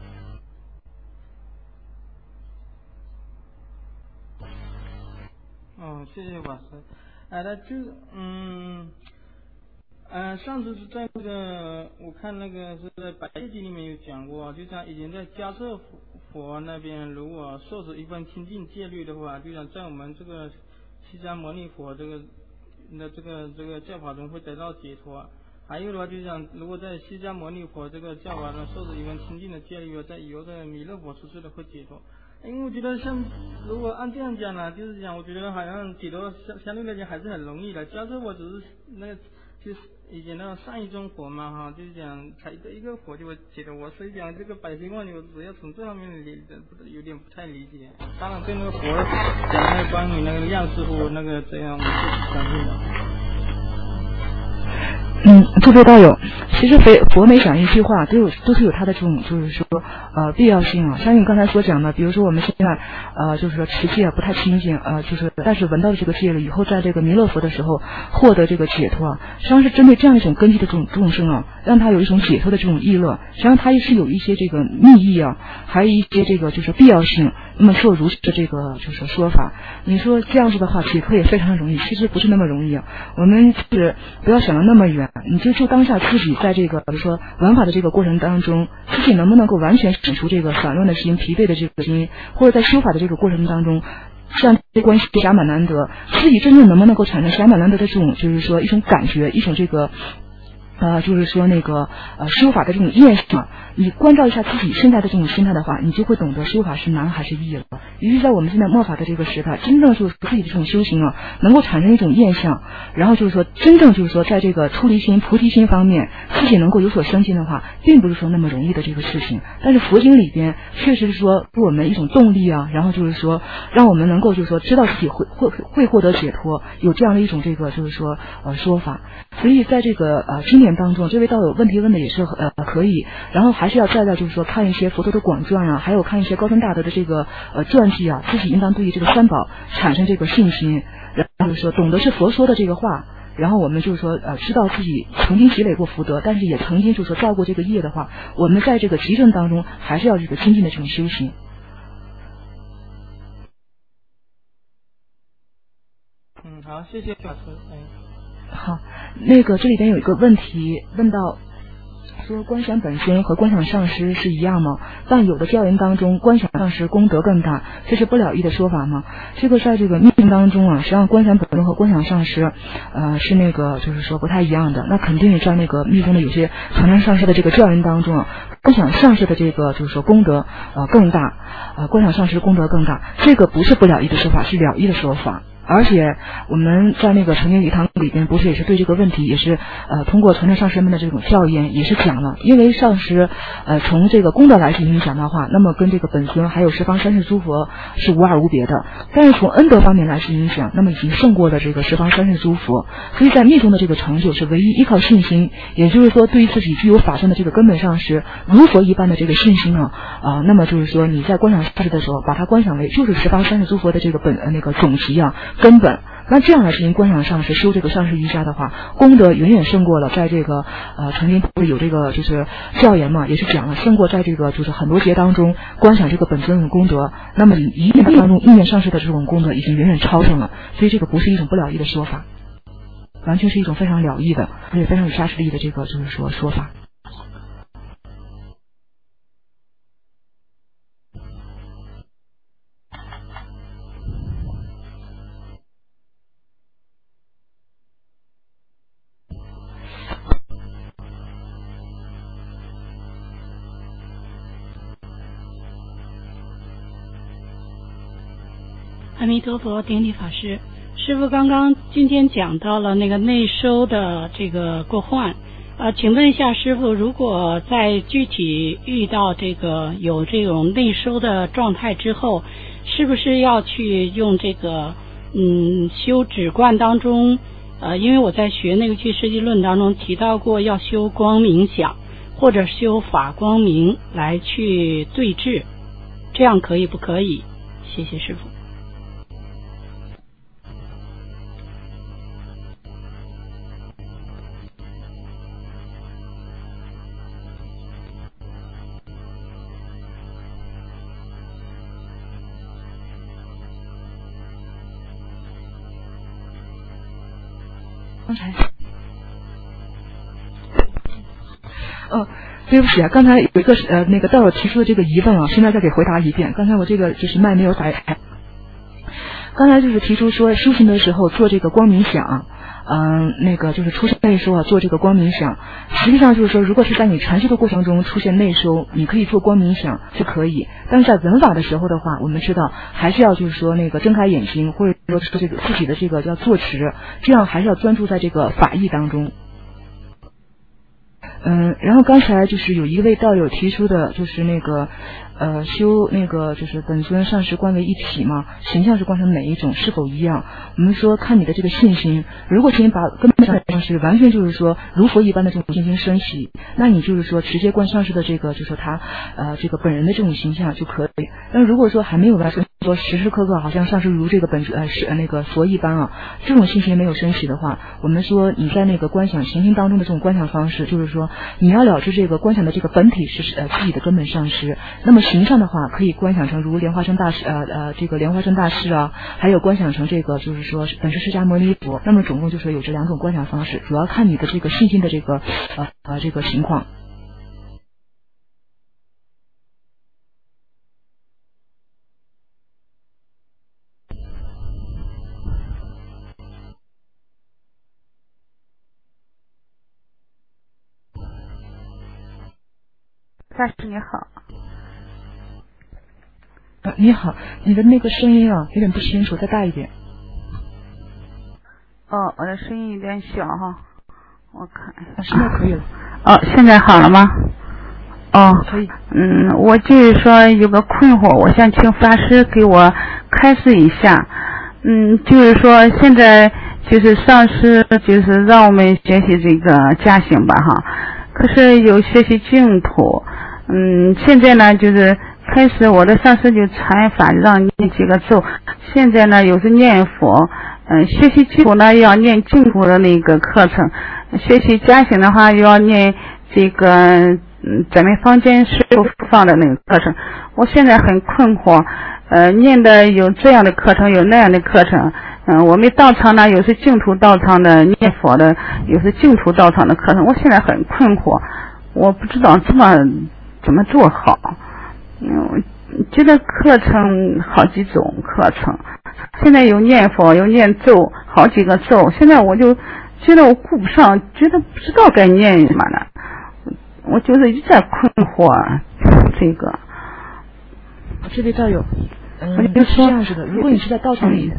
哦，谢谢法师。哎，那就嗯。嗯、呃，上次是在那个，我看那个是在《百业经》里面有讲过，就像以前在迦叶佛佛那边，如果受持一份清净戒律的话，就像在我们这个释迦牟尼佛这个那这个这个教法中会得到解脱。还有的话，就像如果在释迦牟尼佛这个教法中受持一份清净的戒律，在以后的弥勒佛出世的会解脱。因为我觉得像如果按这样讲呢，就是讲我觉得好像解脱相相对来讲还是很容易的。假设我只是那个就是以前那个上一宗佛嘛哈，就是讲才得一个佛就会解的我，所以讲这个百千万流只要从这方面理有点不太理解。当然对那个佛讲那个关于那个样师傅那个这样我是相信的。 嗯，诸位道友，其实佛佛每讲一句话都有都是有它的这种就是说呃必要性啊。相信刚才所讲的，比如说我们现在呃就是说持戒不太清净呃就是但是闻到这个戒了以后，在这个弥勒佛的时候获得这个解脱啊，实际上是针对这样一种根基的这种众生啊，让他有一种解脱的这种意乐。实际上它也是有一些这个密意啊，还有一些这个就是必要性。那么受如是的这个就是说法，你说这样子的话解脱也非常容易，其实不是那么容易啊。我们是不要想的那么远，你就就当下自己在这个比如说闻法的这个过程当中，自己能不能够完全省出这个散乱的心、疲惫的这个心，或者在修法的这个过程当中，像这些关系暇满难得，自己真正能不能够产生暇满难得的这种就是说一种感觉，一种这个呃，就是说那个呃修法的这种厌性，你关照一下自己现在的这种心态的话，你就会懂得修法是难还是易了。于是在我们现在末法的这个时代，真正就是自己的这种修行啊，能够产生一种厌相，然后就是说真正就是说在这个出离心、菩提心方面，自己能够有所升进的话，并不是说那么容易的这个事情。但是佛经里边确实是说给我们一种动力啊，然后就是说让我们能够就是说知道自己会会会获得解脱，有这样的一种这个就是说呃说法。所以在这个呃经典当中，这位道友问题问的也是呃可以，然后还是要再再就是说看一些佛陀的广传啊，还有看一些高僧大德的这个呃传记啊，自己应当对于这个三宝产生这个信心，然后就是说懂得是佛说的这个话，然后我们就是说呃知道自己曾经积累过福德，但是也曾经就是说造过这个业的话，我们在这个集证当中还是要这个精进的这种修行。 嗯，好，谢谢法师。哎， 好，那个这里边有一个问题问到说观想本身和观想上师是一样吗？但有的教言当中观想上师功德更大，这是不了义的说法吗？这个在这个密经当中啊，实际上观想本身和观想上师呃是那个就是说不太一样的。那肯定在那个密宗的有些传承上师的这个教言当中啊，观想上师的这个就是说功德呃更大，呃观想上师功德更大，这个不是不了义的说法，是了义的说法。而且我们在那个成经礼堂里边，不是也是对这个问题也是呃通过传承上师们的这种教言也是讲了，因为上师呃从这个功德来进行讲的话，那么跟这个本尊还有十方三世诸佛是无二无别的，但是从恩德方面来进行讲，那么已经胜过了这个十方三世诸佛，所以在密宗的这个成就是唯一依靠信心，也就是说对于自己具有法身的这个根本上师如佛一般的这个信心啊啊、呃，那么就是说你在观想上师的时候，把它观想为就是十方三世诸佛的这个本呃那个总集啊。根本，那这样来进行观想上师修这个上师瑜伽的话，功德远远胜过了在这个呃曾经不是有这个就是教言嘛，也是讲了胜过在这个就是很多节当中观想这个本尊的功德，那么一念当中意念上师的这种功德已经远远超胜了，所以这个不是一种不了义的说法，完全是一种非常了义的，而且非常有加持力的这个就是说说法。 阿弥陀佛，顶礼法师。师父刚刚今天讲到了那个内收的这个过患，呃，请问一下师父，如果在具体遇到这个有这种内收的状态之后，是不是要去用这个嗯修止观当中，呃，因为我在学那个俱世纪论当中提到过要修光明想或者修法光明来去对治，这样可以不可以？谢谢师父。 刚才，哦，对不起啊，刚才有一个呃那个道友提出的这个疑问啊，现在再给回答一遍。刚才我这个就是麦没有打开。刚才就是提出说修行的时候做这个光明想，嗯、呃，那个就是出现内收啊，做这个光明想。实际上就是说，如果是在你禅修的过程中出现内收，你可以做光明想是可以，但是在闻法的时候的话，我们知道还是要就是说那个睁开眼睛，或者说是这个自己的这个叫坐持，这样还是要专注在这个法义当中。 嗯，然后刚才就是有一位道友提出的，就是那个呃修那个就是本尊上师观为一体嘛，形象是观成哪一种，是否一样？我们说看你的这个信心，如果请把根本上是完全就是说如佛一般的这种信心升起，那你就是说直接观上师的这个就是说他呃这个本人的这种形象就可以。但如果说还没有完全说时时刻刻好像上师如这个本呃是那个佛一般啊，这种信心没有升起的话，我们说你在那个观想行心当中的这种观想方式，就是说你要了知这个观想的这个本体是呃自己的根本上师，那么形象的话可以观想成如莲花生大师呃呃这个莲花生大师啊，还有观想成这个就是说本师释迦牟尼佛，那么总共就是有这两种观想方式，主要看你的这个信心的这个呃呃这个情况。 大师你好。 啊，你好，你的那个声音啊有点不清楚，再大一点。 哦，我的声音有点小哈，我看一下。 啊，现在可以了。 哦，现在好了吗？哦， 可以。 嗯，我就是说有个困惑，我想请法师给我开示一下。嗯，就是说现在就是上师就是让我们学习这个加行吧哈，可是有学习净土。嗯，现在呢就是开始我的上师就传法让念几个咒，现在呢有时念佛，嗯，学习净土呢要念净土的那个课程，学习加行的话要念这个嗯咱们坊间师父放的那个课程。我现在很困惑，呃，念的有这样的课程，有那样的课程。嗯，我们道场呢有是净土道场的念佛的，有是净土道场的课程，我现在很困惑，我不知道怎么怎么做好。嗯，觉得课程好几种课程，现在有念佛，有念咒，好几个咒，现在我就觉得我顾不上，觉得不知道该念什么了，我就是一直在困惑这个。 这位道友，嗯，是这样子的，如果你是在道场里。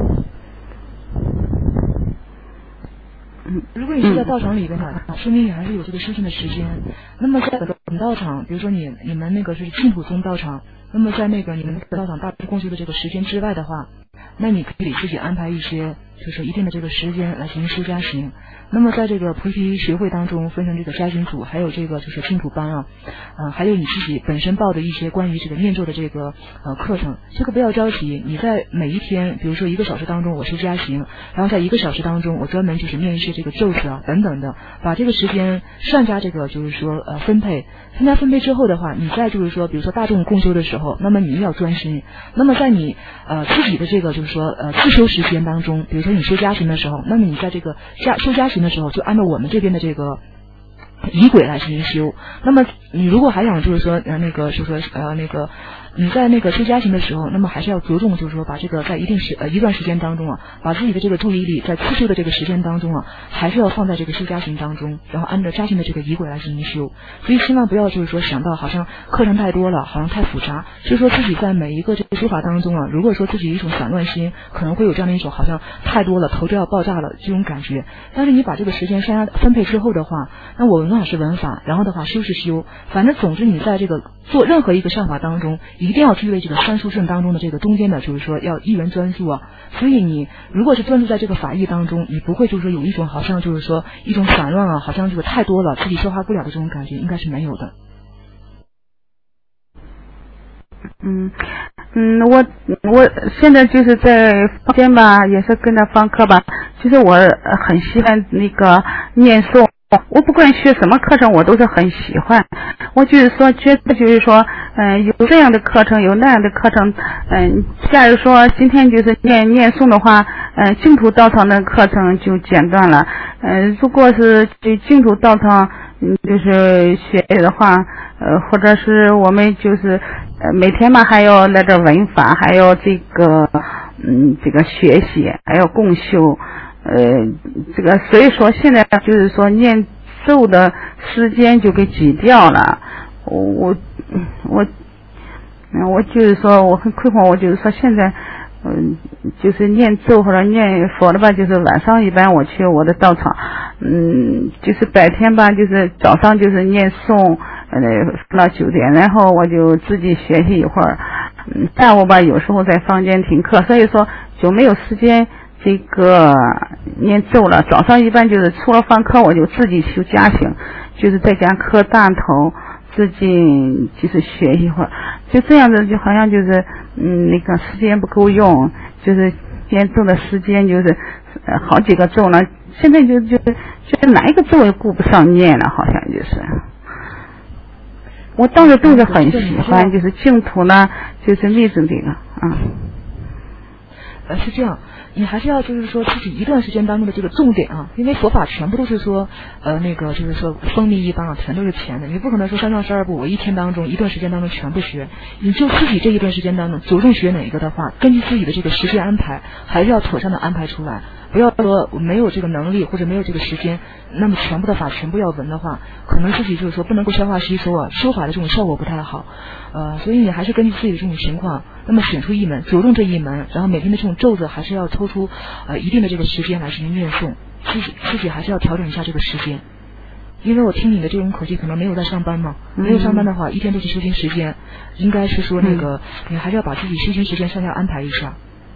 如果你是在道场里的话，说明你还是有这个修行的时间。那么在本道场，比如说你你们那个是净土宗道场，那么在那个你们道场大致共修的这个时间之外的话，那你可以给自己安排一些就是一定的这个时间来进行修加行。那么在这个菩提学会当中分成这个加行组，还有这个就是净土班啊，呃，还有你自己本身报的一些关于这个念咒的这个呃课程。这个不要着急，你在每一天比如说一个小时当中我修加行，然后在一个小时当中我专门就是念一些这个咒词啊等等的，把这个时间善加这个就是说呃分配善加分配之后的话，你在就是说比如说大众共修的时候，那么你也要专心。那么在你呃自己的这个就是说呃自修时间当中，比如说你修加行的时候，那么你在这个加修加行的时候就按照我们这边的这个仪轨来进行修。那么你如果还想就是说呃那个就是说呃那个你在那个修加行的时候，那么还是要着重就是说把这个在一定时呃一段时间当中啊，把自己的这个注意力在自修的这个时间当中啊，还是要放在这个修加行当中，然后按照加行的这个仪轨来进行修。所以千万不要就是说想到好像课程太多了，好像太复杂，就是说自己在每一个这个修法当中啊，如果说自己有一种散乱心，可能会有这样的一种好像太多了，头就要爆炸了这种感觉。但是你把这个时间善加分配之后的话，那我文法是文法，然后的话修是修，反正总之你在这个做任何一个上法当中，一定要具备这个三殊胜当中的这个中间的，就是说要一元专注啊。所以你如果是专注在这个法义当中，你不会就是说有一种好像就是说一种散乱啊，好像这个太多了自己消化不了的这种感觉，应该是没有的。 嗯嗯，我我现在就是在房间吧，也是跟着上课吧。其实我很喜欢那个念诵，我不管学什么课程，我都是很喜欢。我就是说，觉得就是说，嗯、呃，有这样的课程，有那样的课程。嗯、呃，假如说今天就是念念诵的话，嗯、呃，净土道场的课程就简短了。嗯、呃，如果是去净土道场，嗯，就是学的话，呃，或者是我们就是呃每天嘛还要来这闻法，还要这个嗯这个学习，还要共修。呃，这个所以说现在就是说念咒的时间就给挤掉了。我我我，嗯，我就是说我很困惑，我就是说现在嗯，就是念咒或者念佛的吧，就是晚上一般我去我的道场，嗯，就是白天吧，就是早上就是念诵，呃，到九点，然后我就自己学习一会儿，嗯，下午吧有时候在房间听课，所以说就没有时间这个念咒了。早上一般就是除了上课，我就自己修家行，就是在家磕大头，自己就是学一会儿，就这样子，就好像就是嗯那个时间不够用，就是念咒的时间就是呃好几个咒呢，现在就就就是哪一个咒也顾不上念了，好像就是。我当时都是很喜欢，就是净土呢，就是那种这个啊。 呃，是这样，你还是要就是说自己一段时间当中的这个重点啊，因为佛法全部都是说呃那个就是说风靡一方啊，全都是钱的，你不可能说三藏十二部我一天当中一段时间当中全部学，你就自己这一段时间当中着重学哪一个的话，根据自己的这个时间安排，还是要妥善的安排出来，不要说没有这个能力或者没有这个时间，那么全部的法全部要闻的话，可能自己就是说不能够消化吸收啊，修法的这种效果不太好，呃，所以你还是根据自己的这种情况，那么选出一门，着重这一门，然后每天的这种咒子还是要抽出呃一定的这个时间来进行念诵，自己自己还是要调整一下这个时间。因为我听你的这种口气，可能没有在上班嘛， 嗯、 没有上班的话，一天都是修行时间，应该是说那个、嗯、你还是要把自己修行时间上下安排一下。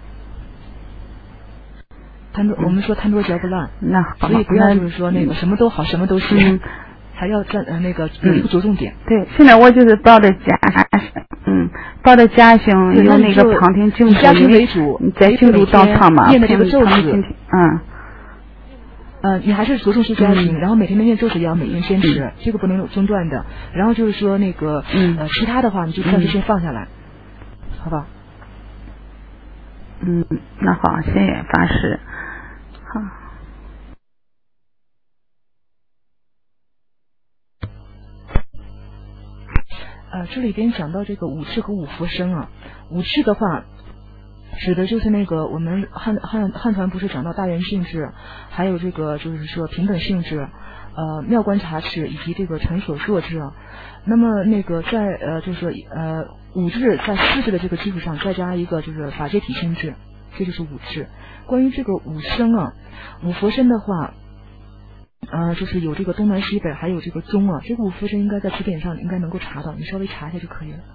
贪多，我们说贪多嚼不烂， 那好， 所以不要就是说那个什么都好，什么都行。 嗯还要在呃那个有一个着重点。 对，现在我就是报的家，嗯，报的家行有那个旁听净土， 家行为主， 在净土道场嘛， 念的这个咒子， 嗯， 呃，你还是着重是家行，嗯、然后每天的念咒子也要每天坚持，嗯、这个不能有中断的。然后就是说那个，嗯、呃，其他的话你就暂时先放下来，嗯、好吧？ 嗯，那好，谢谢法师，好。 呃，这里边讲到这个五智和五佛身啊，五智的话，指的就是那个我们汉汉汉传不是讲到大圆性质，还有这个就是说平等性质，呃妙观察智以及这个成所作智啊。那么那个在呃就是说呃五智在四智的这个基础上再加一个就是法界体性质，这就是五智。关于这个五身啊，五佛身的话。呃，就是有这个东南西北，还有这个中啊，这个五佛身应该在词典上应该能够查到，你稍微查一下就可以了。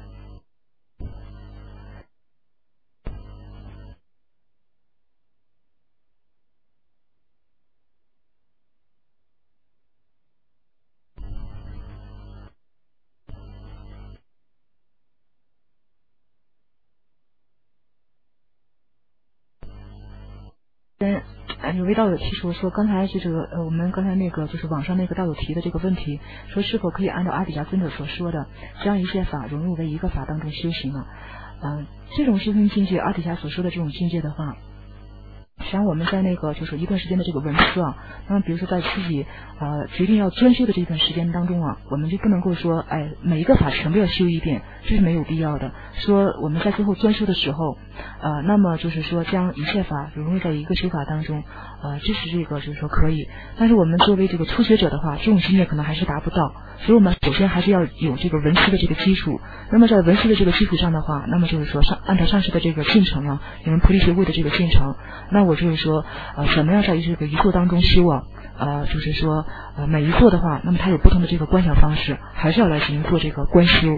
嗯。有位道友提出说，刚才这个呃，我们刚才那个就是网上那个道友提的这个问题，说是否可以按照阿底峡尊者所说的，将一切法融入为一个法当中修行啊？嗯、呃，这种修行境界，阿底峡所说的这种境界的话，实际上我们在那个就是一段时间的这个闻思啊，那么比如说在自己呃决定要专修的这段时间当中啊，我们就不能够说哎每一个法全部要修一遍，这是没有必要的。说我们在最后专修的时候，呃，那么就是说将一切法融入在一个修法当中，呃，这是这个就是说可以。但是我们作为这个初学者的话，这种境界可能还是达不到，所以我们首先还是要有这个闻思的这个基础。那么在闻思的这个基础上的话，那么就是说上按照上师的这个进程啊，你们菩提学会的这个进程，那我就是说呃怎么样在这个一座当中修啊？呃，就是说呃每一座的话，那么它有不同的这个观想方式，还是要来进行做这个观修。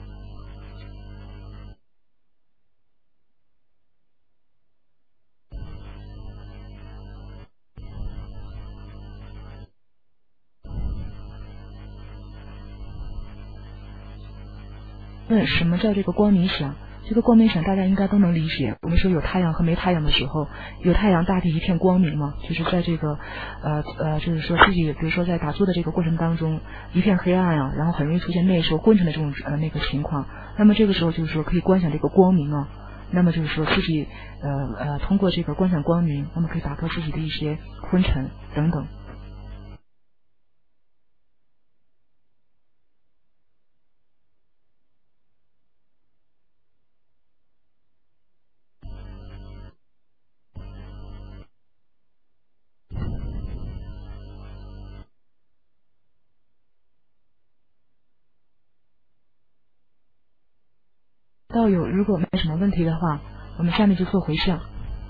问什么叫这个光明想？这个光明想大家应该都能理解。我们说有太阳和没太阳的时候，有太阳大地一片光明嘛，就是在这个呃呃，就是说自己比如说在打坐的这个过程当中一片黑暗啊，然后很容易出现内受昏沉的这种呃那个情况。那么这个时候就是说可以观想这个光明啊，那么就是说自己呃呃通过这个观想光明，那么可以打破自己的一些昏沉等等。道友如果没什么问题的话， 我们下面就做回向。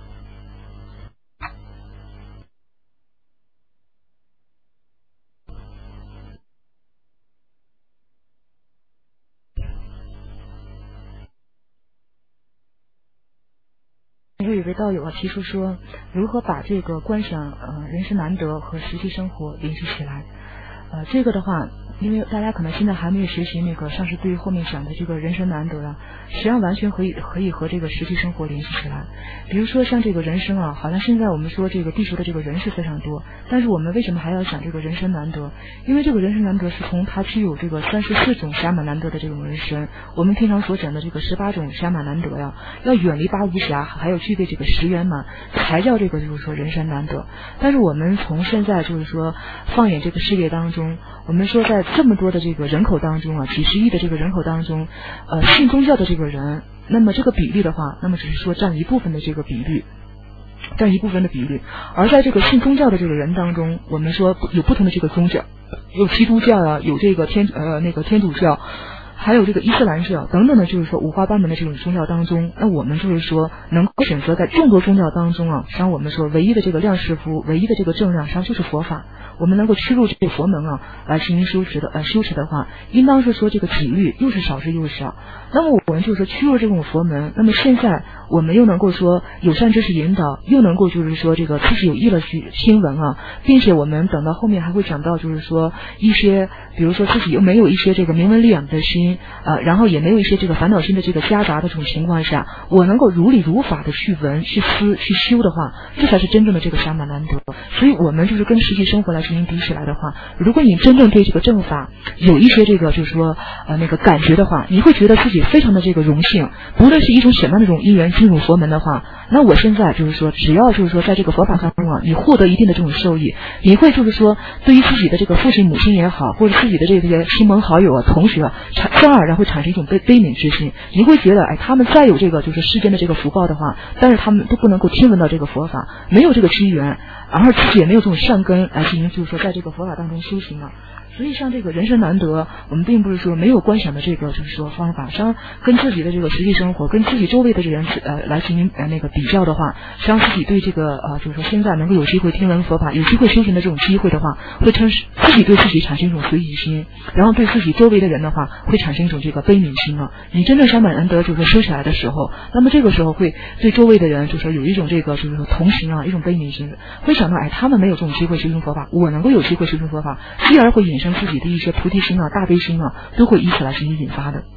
有一位道友啊提出说，如何把这个观想呃人生难得和实际生活联系起来？呃，这个的话，因为大家可能现在还没有学习那个上师对于后面讲的这个人生难得啊，实际上完全可以可以和这个实际生活联系起来。比如说像这个人生啊，好像现在我们说这个地球的这个人是非常多，但是我们为什么还要想这个人生难得？因为这个人生难得是从它具有这个三十四种暇满难得的这种人生，我们平常所讲的这个十八种暇满难得呀，要远离八无暇，还有具备这个十圆满，才叫这个就是说人生难得。但是我们从现在就是说放眼这个世界当中，我们说在这么多的这个人口当中啊，几十亿的这个人口当中，呃，信宗教的这个人，那么这个比例的话，那么只是说占一部分的这个比率，占一部分的比率。而在这个信宗教的这个人当中，我们说有不同的这个宗教，有基督教啊，有这个天呃那个天主教，还有这个伊斯兰教等等的，就是说五花八门的这种宗教当中，那我们就是说能够选择在众多宗教当中啊，像我们说唯一的这个量师傅，唯一的这个正量，实际上就是佛法。我们能够趋入这个佛门啊，来进行修持的呃修持的话，应当是说这个几率又是少之又少。那么我们就是说趋入这种佛门，那么现在我们又能够说有善知识引导，又能够就是说这个自己有意了去听闻啊，并且我们等到后面还会讲到就是说一些，比如说自己又没有一些这个明文利养的心啊、呃，然后也没有一些这个烦恼心的这个夹杂的这种情况下，我能够如理如法的去闻去思去修的话，这才是真正的这个暇满难得。所以我们就是跟实际生活来进行比起来的话，如果你真正对这个正法有一些这个就是说呃那个感觉的话，你会觉得自己非常的这个荣幸，不论是一种什么样的这种因缘进入佛门的话，那我现在就是说只要就是说在这个佛法当中啊，你获得一定的这种受益，你会就是说对于自己的这个父亲母亲也好，或者自己的这些亲朋好友啊同学啊，产自然而然会产生一种悲悲悯之心。你会觉得哎，他们再有这个就是世间的这个福报的话，但是他们都不能够听闻到这个佛法，没有这个机缘，然后自己也没有这种善根来进行就是说在这个佛法当中修行啊。所以像这个人生难得，我们并不是说没有观想的这个就是说方法，像跟自己的这个实际生活，跟自己周围的人呃来进行呃那个比较的话，像自己对这个呃就是说现在能够有机会听闻佛法，有机会修行的这种机会的话，会称自己对自己产生一种随意心，然后对自己周围的人的话，会产生一种这个悲悯心啊。你真正暇满难得就是修起来的时候，那么这个时候会对周围的人就是说有一种这个就是说同情啊，一种悲悯心，会想到哎他们没有这种机会修行佛法，我能够有机会修行佛法，继而会引生自己的一些菩提心啊、大悲心啊，都会以此来进行引发的。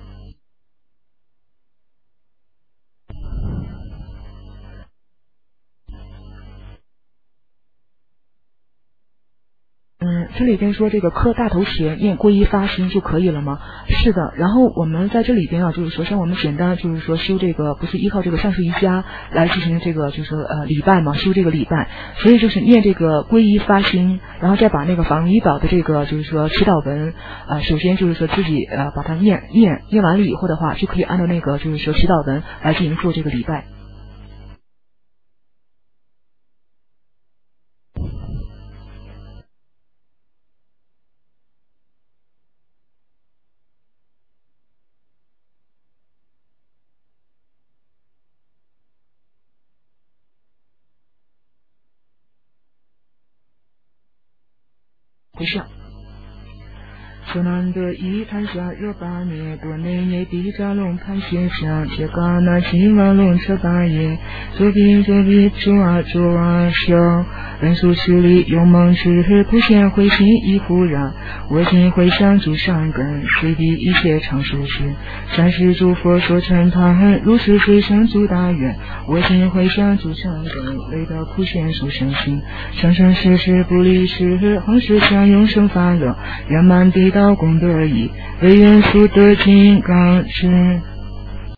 嗯，这里边说这个磕大头前念皈依发心就可以了吗？是的。然后我们在这里边啊，就是说像我们简单就是说修这个，不是依靠这个上师瑜伽来进行这个就是呃礼拜嘛，修这个礼拜，所以就是念这个皈依发心，然后再把那个法轮仪宝的这个就是说祈祷文，呃，首先就是说自己呃把它念念念完了以后的话，就可以按照那个就是说祈祷文来进行做这个礼拜。回向。说难得一坛下热八年，多内内地扎龙盘旋上，切嘎那金瓦龙车八叶，左比左比左啊左啊小，人数十里勇猛之普贤回心一忽然，我今回向诸上根，随地一切常舒适，三世诸佛所称叹，如是回向诸大愿，我今回向诸上根，累到普贤殊胜心，生生世世不离世，恒世相永生法乐，圆满地道功德意，为愿速得金刚智。